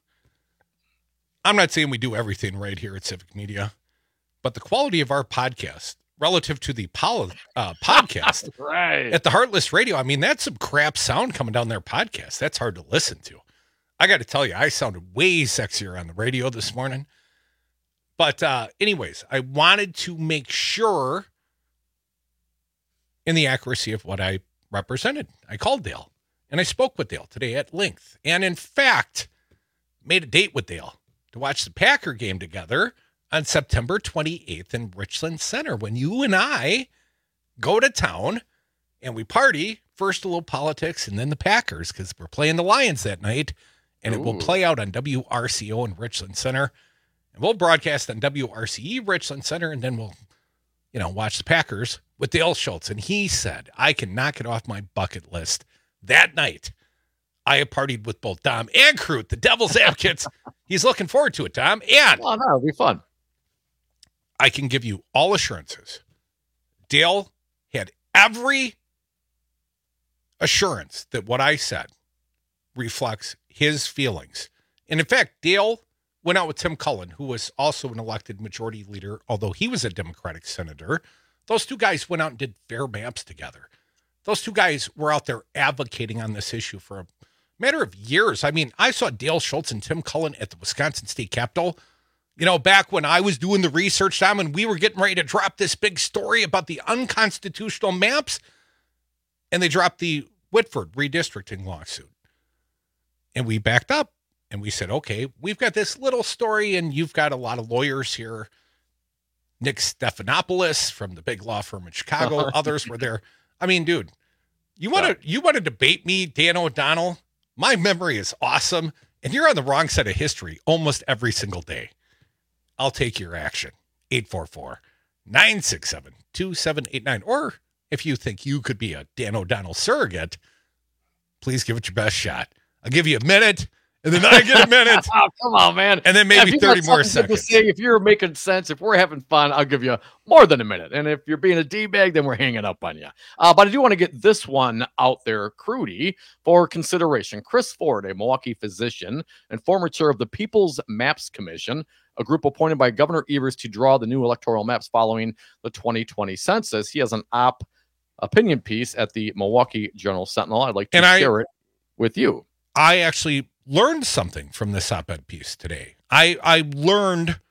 I'm not saying we do everything right here at Civic Media, but the quality of our podcast relative to the pol- uh, podcast right. at the Heartless Radio, I mean, that's some crap sound coming down their podcast. That's hard to listen to. I got to tell you, I sounded way sexier on the radio this morning. But uh, anyways, I wanted to make sure in the accuracy of what I represented. I called Dale and I spoke with Dale today at length. And in fact, made a date with Dale to watch the Packer game together on September twenty-eighth in Richland Center when you and I go to town and we party. First a little politics and then the Packers because we're playing the Lions that night. And Ooh. It will play out on W R C O in Richland Center. And we'll broadcast on W R C E Richland Center, and then we'll, you know, watch the Packers with Dale Schultz. And he said, I can knock it off my bucket list. That night, I have partied with both Dom and Crute, the Devil's Advocates. He's looking forward to it, Dom. And oh, no, it'll be fun. I can give you all assurances. Dale had every assurance that what I said reflects his feelings. And in fact, Dale went out with Tim Cullen, who was also an elected majority leader, although he was a Democratic senator. Those two guys went out and did fair maps together. Those two guys were out there advocating on this issue for a matter of years. I mean, I saw Dale Schultz and Tim Cullen at the Wisconsin State Capitol, you know, back when I was doing the research, Tom, and we were getting ready to drop this big story about the unconstitutional maps, and they dropped the Whitford redistricting lawsuit. And we backed up and we said, okay, we've got this little story and you've got a lot of lawyers here. Nick Stephanopoulos from the big law firm in Chicago. Others were there. I mean, dude, you want to, you want to debate me, Dan O'Donnell? My memory is awesome. And you're on the wrong side of history almost every single day. I'll take your action. eight four four, nine six seven, two seven eight nine. Or if you think you could be a Dan O'Donnell surrogate, please give it your best shot. I'll give you a minute, and then I get a minute. Oh, come on, man. And then maybe yeah, thirty more seconds. Say, if you're making sense, if we're having fun, I'll give you more than a minute. And if you're being a D-bag, then we're hanging up on you. Uh, but I do want to get this one out there, Crudy, for consideration. Chris Ford, a Milwaukee physician and former chair of the People's Maps Commission, a group appointed by Governor Evers to draw the new electoral maps following the twenty twenty census. He has an op opinion piece at the Milwaukee Journal Sentinel. I'd like to and share I, it with you. I actually learned something from this op-ed piece today. I, I learned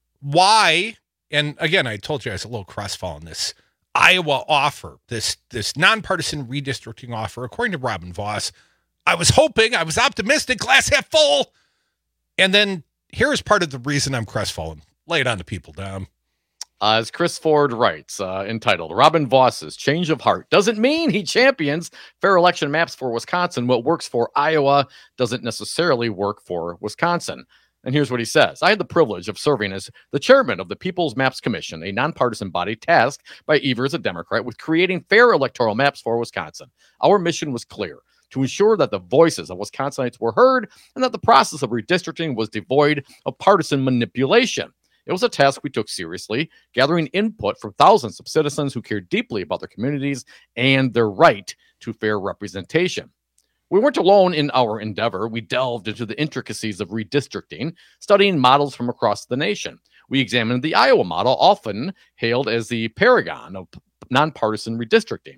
why, and again, I told you I was a little crestfallen, this Iowa offer, this, this nonpartisan redistricting offer, according to Robin Voss. I was hoping, I was optimistic, glass half full. And then here's part of the reason I'm crestfallen. Lay it on the people, Dom. Uh, as Chris Ford writes, uh, entitled, Robin Voss's change of heart doesn't mean he champions fair election maps for Wisconsin. What works for Iowa doesn't necessarily work for Wisconsin. And here's what he says. I had the privilege of serving as the chairman of the People's Maps Commission, a nonpartisan body tasked by Evers, a Democrat, with creating fair electoral maps for Wisconsin. Our mission was clear: to ensure that the voices of Wisconsinites were heard and that the process of redistricting was devoid of partisan manipulation. It was a task we took seriously, gathering input from thousands of citizens who cared deeply about their communities and their right to fair representation. We weren't alone in our endeavor. We delved into the intricacies of redistricting, studying models from across the nation. We examined the Iowa model, often hailed as the paragon of nonpartisan redistricting.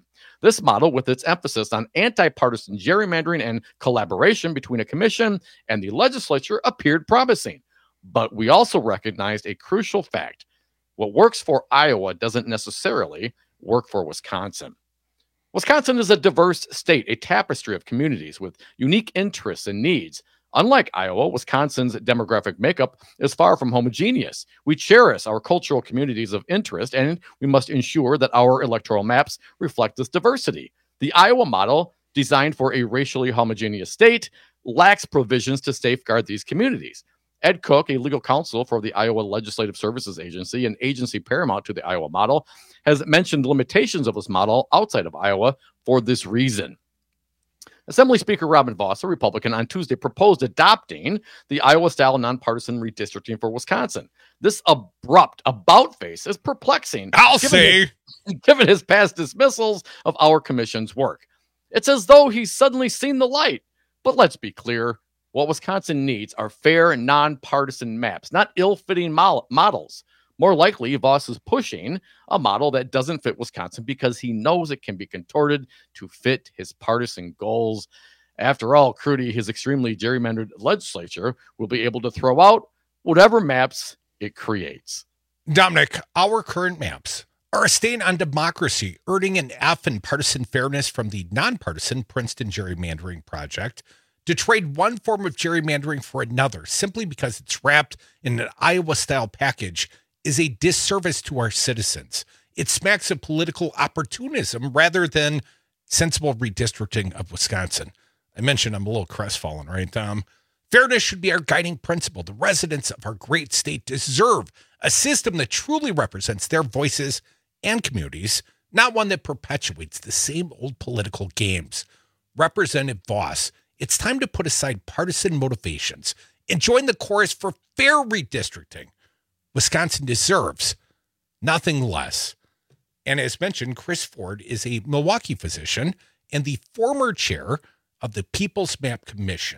This model, with its emphasis on anti-partisan gerrymandering and collaboration between a commission and the legislature, appeared promising. But we also recognized a crucial fact. What works for Iowa doesn't necessarily work for Wisconsin. Wisconsin is a diverse state, a tapestry of communities with unique interests and needs. Unlike Iowa, Wisconsin's demographic makeup is far from homogeneous. We cherish our cultural communities of interest, and we must ensure that our electoral maps reflect this diversity. The Iowa model, designed for a racially homogeneous state, lacks provisions to safeguard these communities. Ed Cook, a legal counsel for the Iowa Legislative Services Agency, an agency paramount to the Iowa model, has mentioned limitations of this model outside of Iowa for this reason. Assembly Speaker Robin Vos, a Republican, on Tuesday proposed adopting the Iowa-style nonpartisan redistricting for Wisconsin. This abrupt about-face is perplexing. I'll given say. His, given his past dismissals of our commission's work. It's as though he's suddenly seen the light. But let's be clear. What Wisconsin needs are fair, nonpartisan maps, not ill-fitting mo- models. More likely, Vos is pushing a model that doesn't fit Wisconsin because he knows it can be contorted to fit his partisan goals. After all, Crudy, his extremely gerrymandered legislature, will be able to throw out whatever maps it creates. Dominic, our current maps are a stain on democracy, earning an F in partisan fairness from the nonpartisan Princeton Gerrymandering Project. To trade one form of gerrymandering for another simply because it's wrapped in an Iowa-style package is a disservice to our citizens. It smacks of political opportunism rather than sensible redistricting of Wisconsin. I mentioned I'm a little crestfallen, right, Tom? Fairness should be our guiding principle. The residents of our great state deserve a system that truly represents their voices and communities, not one that perpetuates the same old political games. Representative Vos, it's time to put aside partisan motivations and join the chorus for fair redistricting. Wisconsin deserves nothing less. And as mentioned, Chris Ford is a Milwaukee physician and the former chair of the People's Map Commission.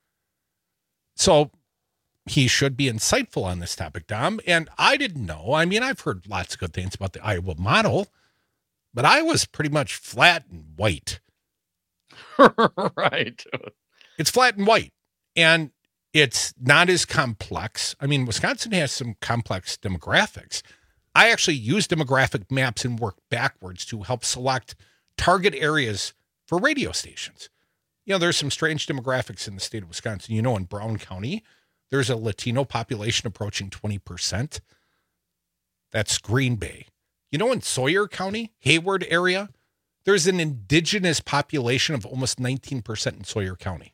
So he should be insightful on this topic, Dom. And I didn't know. I mean, I've heard lots of good things about the Iowa model, but Iowa's pretty much flat and white. Right. It's flat and white, and it's not as complex. I mean, Wisconsin has some complex demographics. I actually use demographic maps and work backwards to help select target areas for radio stations. You know, there's some strange demographics in the state of Wisconsin. You know, in Brown County, there's a Latino population approaching twenty percent. That's Green Bay. You know, in Sawyer County, Hayward area, there's an indigenous population of almost nineteen percent in Sawyer County.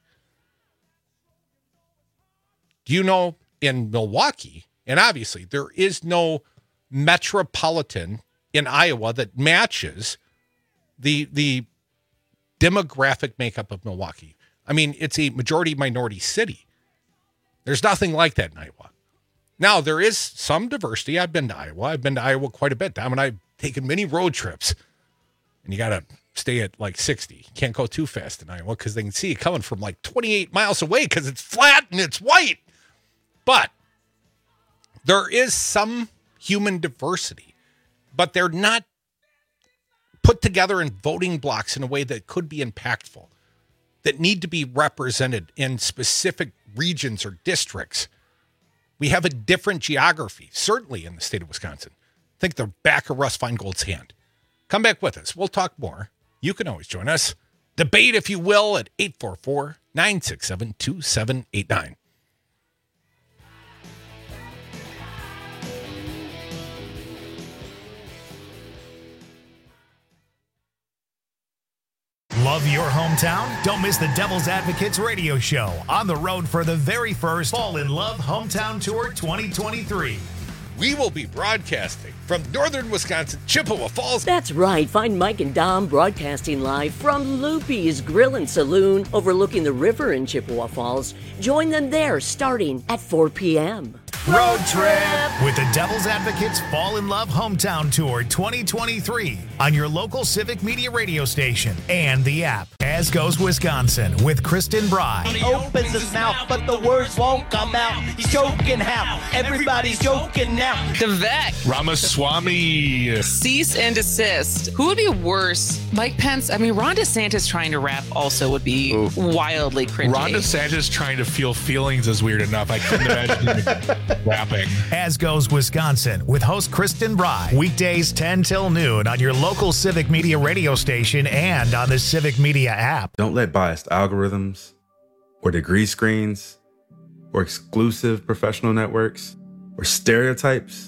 Do you know in Milwaukee, and obviously there is no metropolitan in Iowa that matches the, the demographic makeup of Milwaukee. I mean, it's a majority minority city. There's nothing like that in Iowa. Now, there is some diversity. I've been to Iowa. I've been to Iowa quite a bit. Dom and I've taken many road trips. And you got to stay at like sixty. You can't go too fast in Iowa because they can see you coming from like twenty-eight miles away because it's flat and it's white. But there is some human diversity, but they're not put together in voting blocks in a way that could be impactful, that need to be represented in specific regions or districts. We have a different geography, certainly in the state of Wisconsin. Think the back of Russ Feingold's hand. Come back with us. We'll talk more. You can always join us. Debate, if you will, at eight four four, nine six seven, two seven eight nine. Love your hometown? Don't miss the Devil's Advocates radio show on the road for the very first Fall in Love Hometown Tour twenty twenty-three. We will be broadcasting from northern Wisconsin, Chippewa Falls. That's right. Find Mike and Dom broadcasting live from Loopy's Grill and Saloon overlooking the river in Chippewa Falls. Join them there starting at four p.m. Road Trip with the Devil's Advocates Fall in Love Hometown Tour twenty twenty-three on your local Civic Media radio station and the app. As Goes Wisconsin with Kristen Bry. He opens his mouth, but the words won't come out. He's joking how? Everybody's joking now. Devek. Ramaswamy. Cease and desist. Who would be worse? Mike Pence? I mean, Ron DeSantis trying to rap also would be Ooh. wildly cringy. Ron DeSantis trying to feel feelings is weird enough. I couldn't imagine him rapping. As Goes Wisconsin with host Kristen Bry. Weekdays ten till noon on your local Civic Media radio station and on the Civic Media app. Don't let biased algorithms or degree screens or exclusive professional networks or stereotypes.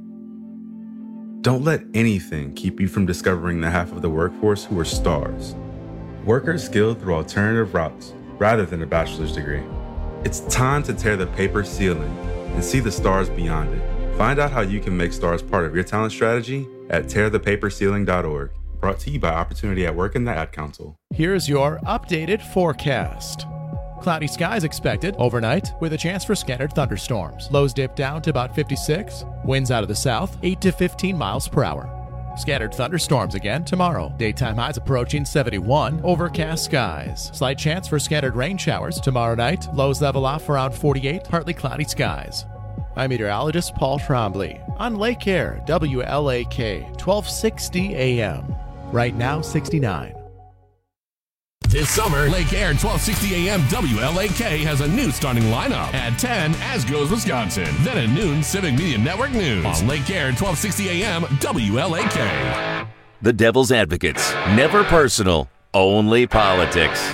Don't let anything keep you from discovering the half of the workforce who are stars. Workers skilled through alternative routes rather than a bachelor's degree. It's time to tear the paper ceiling and see the stars beyond it. Find out how you can make stars part of your talent strategy at tear the paper ceiling dot org. Brought to you by Opportunity at Work and the Ad Council. Here's your updated forecast. Cloudy skies expected overnight with a chance for scattered thunderstorms. Lows dip down to about fifty-six. Winds out of the south, eight to fifteen miles per hour. Scattered thunderstorms again tomorrow. Daytime highs approaching seventy-one. Overcast skies. Slight chance for scattered rain showers tomorrow night. Lows level off around forty-eight. Partly cloudy skies. I'm meteorologist Paul Trombley on Lake Air, W L A K, twelve sixty A M. Right now, sixty-nine. This summer, Lake Air twelve sixty A M W L A K has a new starting lineup. At ten, As Goes Wisconsin. Then at noon, Civic Media Network News. On Lake Air twelve sixty A M W L A K. The Devil's Advocates. Never personal, only politics.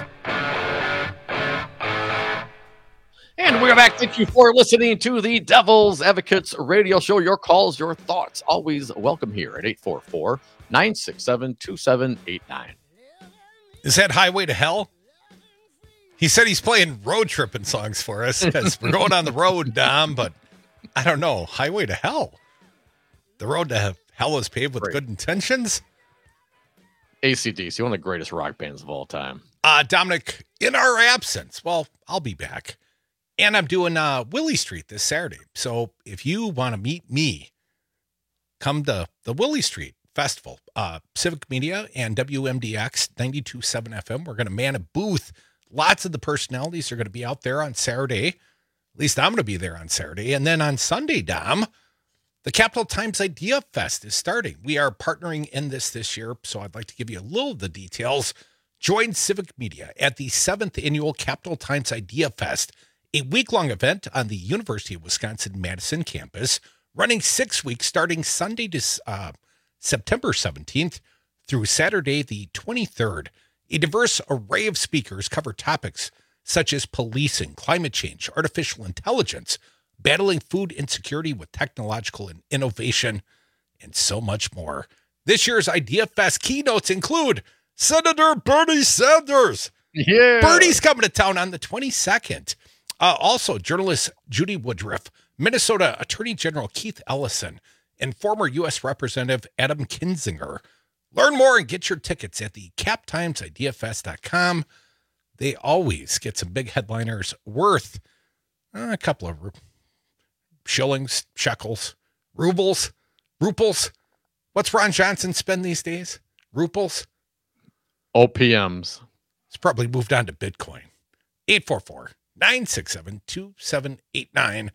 And we're back. Thank you for listening to the Devil's Advocates radio show. Your calls, your thoughts, always welcome here at eight four four, nine six seven, two seven eight nine. Is that Highway to Hell? He said he's playing road tripping songs for us because we're going on the road, Dom, but I don't know. Highway to Hell. The road to hell is paved with Great. good intentions. A C D C, one of the greatest rock bands of all time. Uh, Dominic, in our absence, well, I'll be back. And I'm doing uh, Willie Street this Saturday. So if you want to meet me, come to the Willie Street Festival. Uh, Civic Media and W M D X ninety-two point seven F M. We're going to man a booth. Lots of the personalities are going to be out there on Saturday. At least I'm going to be there on Saturday. And then on Sunday, Dom, the Capital Times Idea Fest is starting. We are partnering in this this year, so I'd like to give you a little of the details. Join Civic Media at the seventh Annual Capital Times Idea Fest, a week-long event on the University of Wisconsin-Madison campus, running six weeks starting Sunday to uh, September seventeenth through Saturday the twenty-third. A diverse array of speakers cover topics such as policing, climate change, artificial intelligence, battling food insecurity with technological and innovation, and so much more. This year's Idea Fest keynotes include Senator Bernie Sanders. Yeah. Bernie's coming to town on the twenty-second. Uh, also, journalist Judy Woodruff, Minnesota Attorney General Keith Ellison, and former U S Representative Adam Kinzinger. Learn more and get your tickets at the cap times idea fest dot com. They always get some big headliners worth uh, a couple of ru- shillings, shekels, rubles, ruples. What's Ron Johnson spend these days? Ruples? O P Ms. It's probably moved on to Bitcoin. eight four four, nine six seven, two seven eight nine.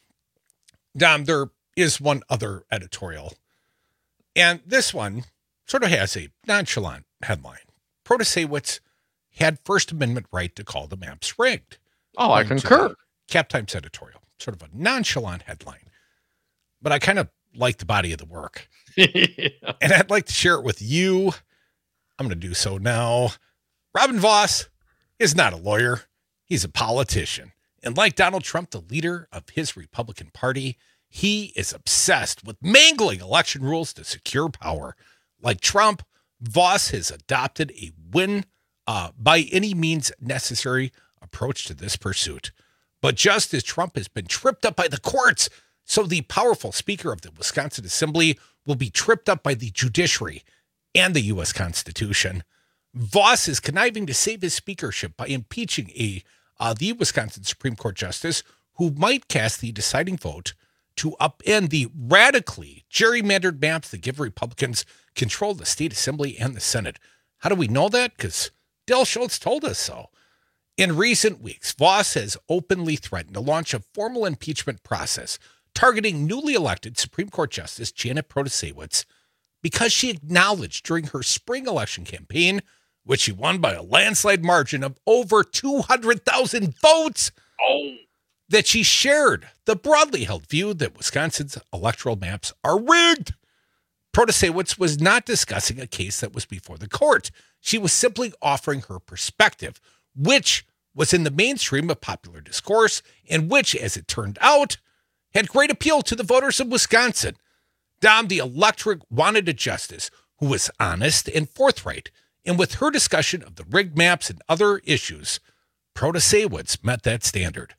Dom, there is one other editorial. And this one sort of has a nonchalant headline. Protasewicz had First Amendment right to call the maps rigged. Oh, I concur. Cap Times editorial. Sort of a nonchalant headline. But I kind of like the body of the work. Yeah. And I'd like to share it with you. I'm going to do so now. Robin Vos is not a lawyer. He's a politician. And like Donald Trump, the leader of his Republican Party, he is obsessed with mangling election rules to secure power. Like Trump, Vos has adopted a win uh, by any means necessary approach to this pursuit. But just as Trump has been tripped up by the courts, so the powerful Speaker of the Wisconsin Assembly will be tripped up by the judiciary and the U S Constitution. Vos is conniving to save his speakership by impeaching a uh, the Wisconsin Supreme Court justice who might cast the deciding vote to upend the radically gerrymandered maps that give Republicans control of the state assembly and the Senate. How do we know that? Because Del Schultz told us so. In recent weeks, Vos has openly threatened to launch a formal impeachment process targeting newly elected Supreme Court Justice Janet Protasewicz because she acknowledged during her spring election campaign, which she won by a landslide margin of over two hundred thousand votes, oh. that she shared the broadly held view that Wisconsin's electoral maps are rigged. Protasewicz was not discussing a case that was before the court. She was simply offering her perspective, which was in the mainstream of popular discourse and which, as it turned out, had great appeal to the voters of Wisconsin. Dom, the electorate wanted a justice who was honest and forthright, and with her discussion of the rigged maps and other issues, Protasewicz met that standard.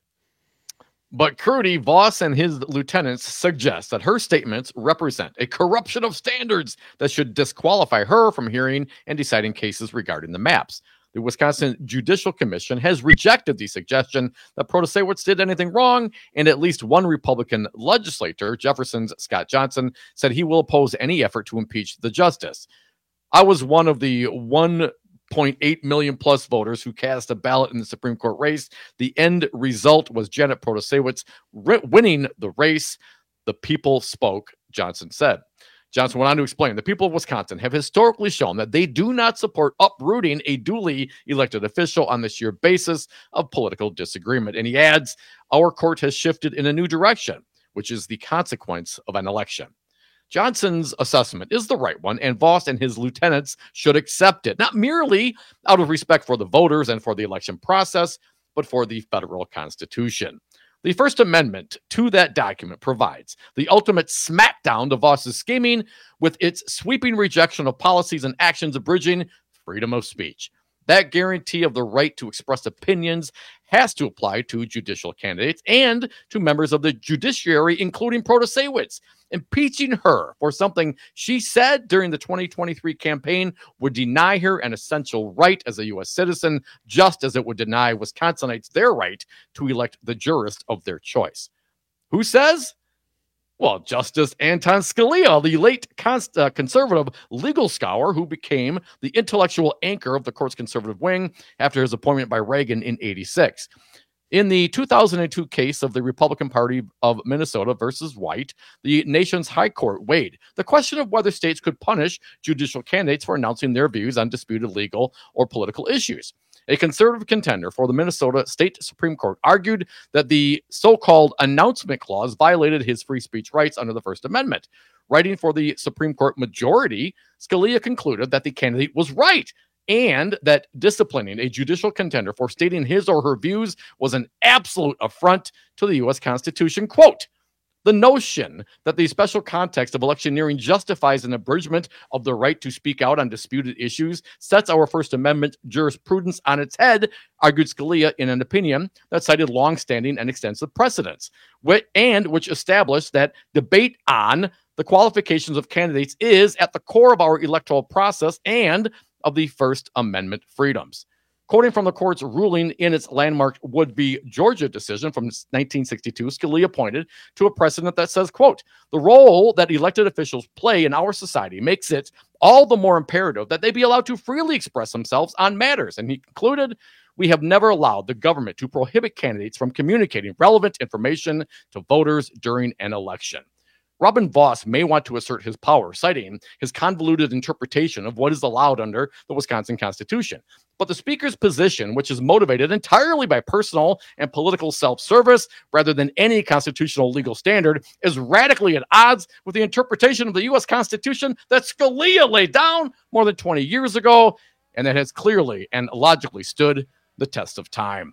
But Crudy, Vos, and his lieutenants suggest that her statements represent a corruption of standards that should disqualify her from hearing and deciding cases regarding the maps. The Wisconsin Judicial Commission has rejected the suggestion that Protasewicz did anything wrong, and at least one Republican legislator, Jefferson's Scott Johnson, said he will oppose any effort to impeach the justice. I was one of the one point eight million plus voters who cast a ballot in the Supreme Court race. The end result was Janet Protasewicz winning the race. The people spoke, Johnson said. Johnson went on to explain, the people of Wisconsin have historically shown that they do not support uprooting a duly elected official on the sheer basis of political disagreement. And he adds, our court has shifted in a new direction, which is the consequence of an election. Johnson's assessment is the right one, and Vos and his lieutenants should accept it, not merely out of respect for the voters and for the election process, but for the federal Constitution. The First Amendment to that document provides the ultimate smackdown to Vos's scheming with its sweeping rejection of policies and actions abridging freedom of speech. That guarantee of the right to express opinions has to apply to judicial candidates and to members of the judiciary, including Protasewicz. Impeaching her for something she said during the twenty twenty-three campaign would deny her an essential right as a U S citizen, just as it would deny Wisconsinites their right to elect the jurist of their choice. Who says? Well, Justice Anton Scalia, the late cons- uh, conservative legal scholar who became the intellectual anchor of the court's conservative wing after his appointment by Reagan in eighty-six. In the two thousand two case of the Republican Party of Minnesota versus White, the nation's high court weighed the question of whether states could punish judicial candidates for announcing their views on disputed legal or political issues. A conservative contender for the Minnesota State Supreme Court argued that the so-called announcement clause violated his free speech rights under the First Amendment. Writing for the Supreme Court majority, Scalia concluded that the candidate was right and that disciplining a judicial contender for stating his or her views was an absolute affront to the U S Constitution. Quote, the notion that the special context of electioneering justifies an abridgment of the right to speak out on disputed issues sets our First Amendment jurisprudence on its head, argued Scalia in an opinion that cited long-standing and extensive precedents, and which established that debate on the qualifications of candidates is at the core of our electoral process and of the First Amendment freedoms. Quoting from the court's ruling in its landmark Wood v. Georgia decision from nineteen sixty-two, Scalia pointed to a precedent that says, quote, the role that elected officials play in our society makes it all the more imperative that they be allowed to freely express themselves on matters. And he concluded, we have never allowed the government to prohibit candidates from communicating relevant information to voters during an election. Robin Vos may want to assert his power, citing his convoluted interpretation of what is allowed under the Wisconsin Constitution. But the Speaker's position, which is motivated entirely by personal and political self-service rather than any constitutional legal standard, is radically at odds with the interpretation of the U S Constitution that Scalia laid down more than twenty years ago, and that has clearly and logically stood the test of time.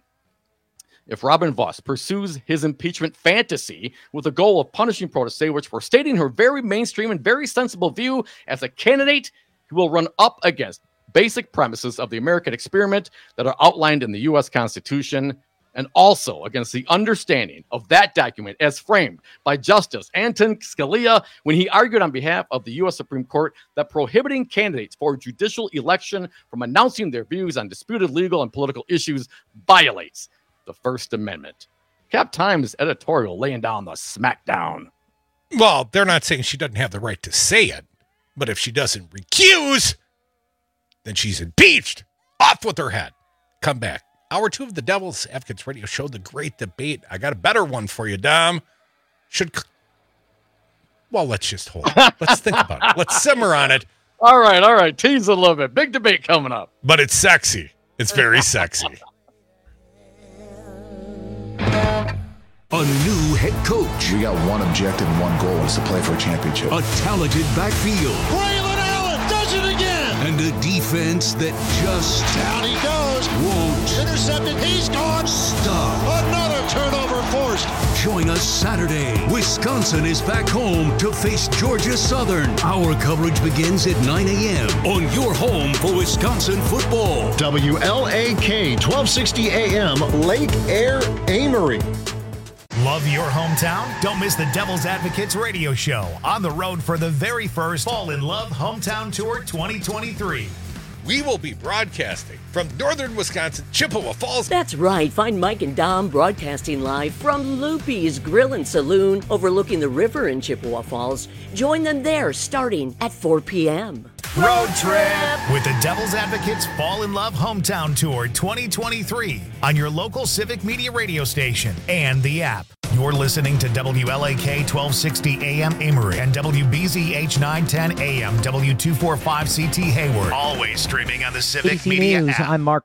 If Robin Vos pursues his impeachment fantasy with the goal of punishing Protasewicz for stating her very mainstream and very sensible view as a candidate, he will run up against basic premises of the American experiment that are outlined in the U S Constitution, and also against the understanding of that document as framed by Justice Anton Scalia when he argued on behalf of the U S Supreme Court that prohibiting candidates for judicial election from announcing their views on disputed legal and political issues violates the First Amendment. Cap Times editorial laying down the smackdown. Well, they're not saying she doesn't have the right to say it, but if she doesn't recuse, then she's impeached. Off with her head. Come back. Hour two of the Devil's Advocates Radio Show, the great debate. I got a better one for you, Dom. Should, well, let's just hold it. Let's think about it. Let's simmer on it. All right, all right. Tease a little bit. Big debate coming up. But it's sexy. It's very sexy. A new head coach. We got one objective and one goal is to play for a championship. A talented backfield. Braylon Allen does it again. And a defense that just down he goes. Won't intercepted. He's gone. Stop. Another turnover forced. Join us Saturday. Wisconsin is back home to face Georgia Southern. Our coverage begins at nine a.m. on your home for Wisconsin football. W L A K twelve sixty A M Lake Air Amory. Love your hometown? Don't miss the Devil's Advocates Radio Show on the road for the very first Fall in Love Hometown Tour twenty twenty-three. We will be broadcasting from northern Wisconsin, Chippewa Falls. That's right. Find Mike and Dom broadcasting live from Loopy's Grill and Saloon overlooking the river in Chippewa Falls. Join them there starting at four p.m. Road trip with the Devil's Advocates Fall in Love Hometown Tour twenty twenty-three on your local Civic Media radio station and the app. You're listening to W L A K twelve sixty A M Amory and W B Z H nine ten A M W two forty-five C T Hayward. Always streaming on the Civic A B C Media News, app. I'm Mark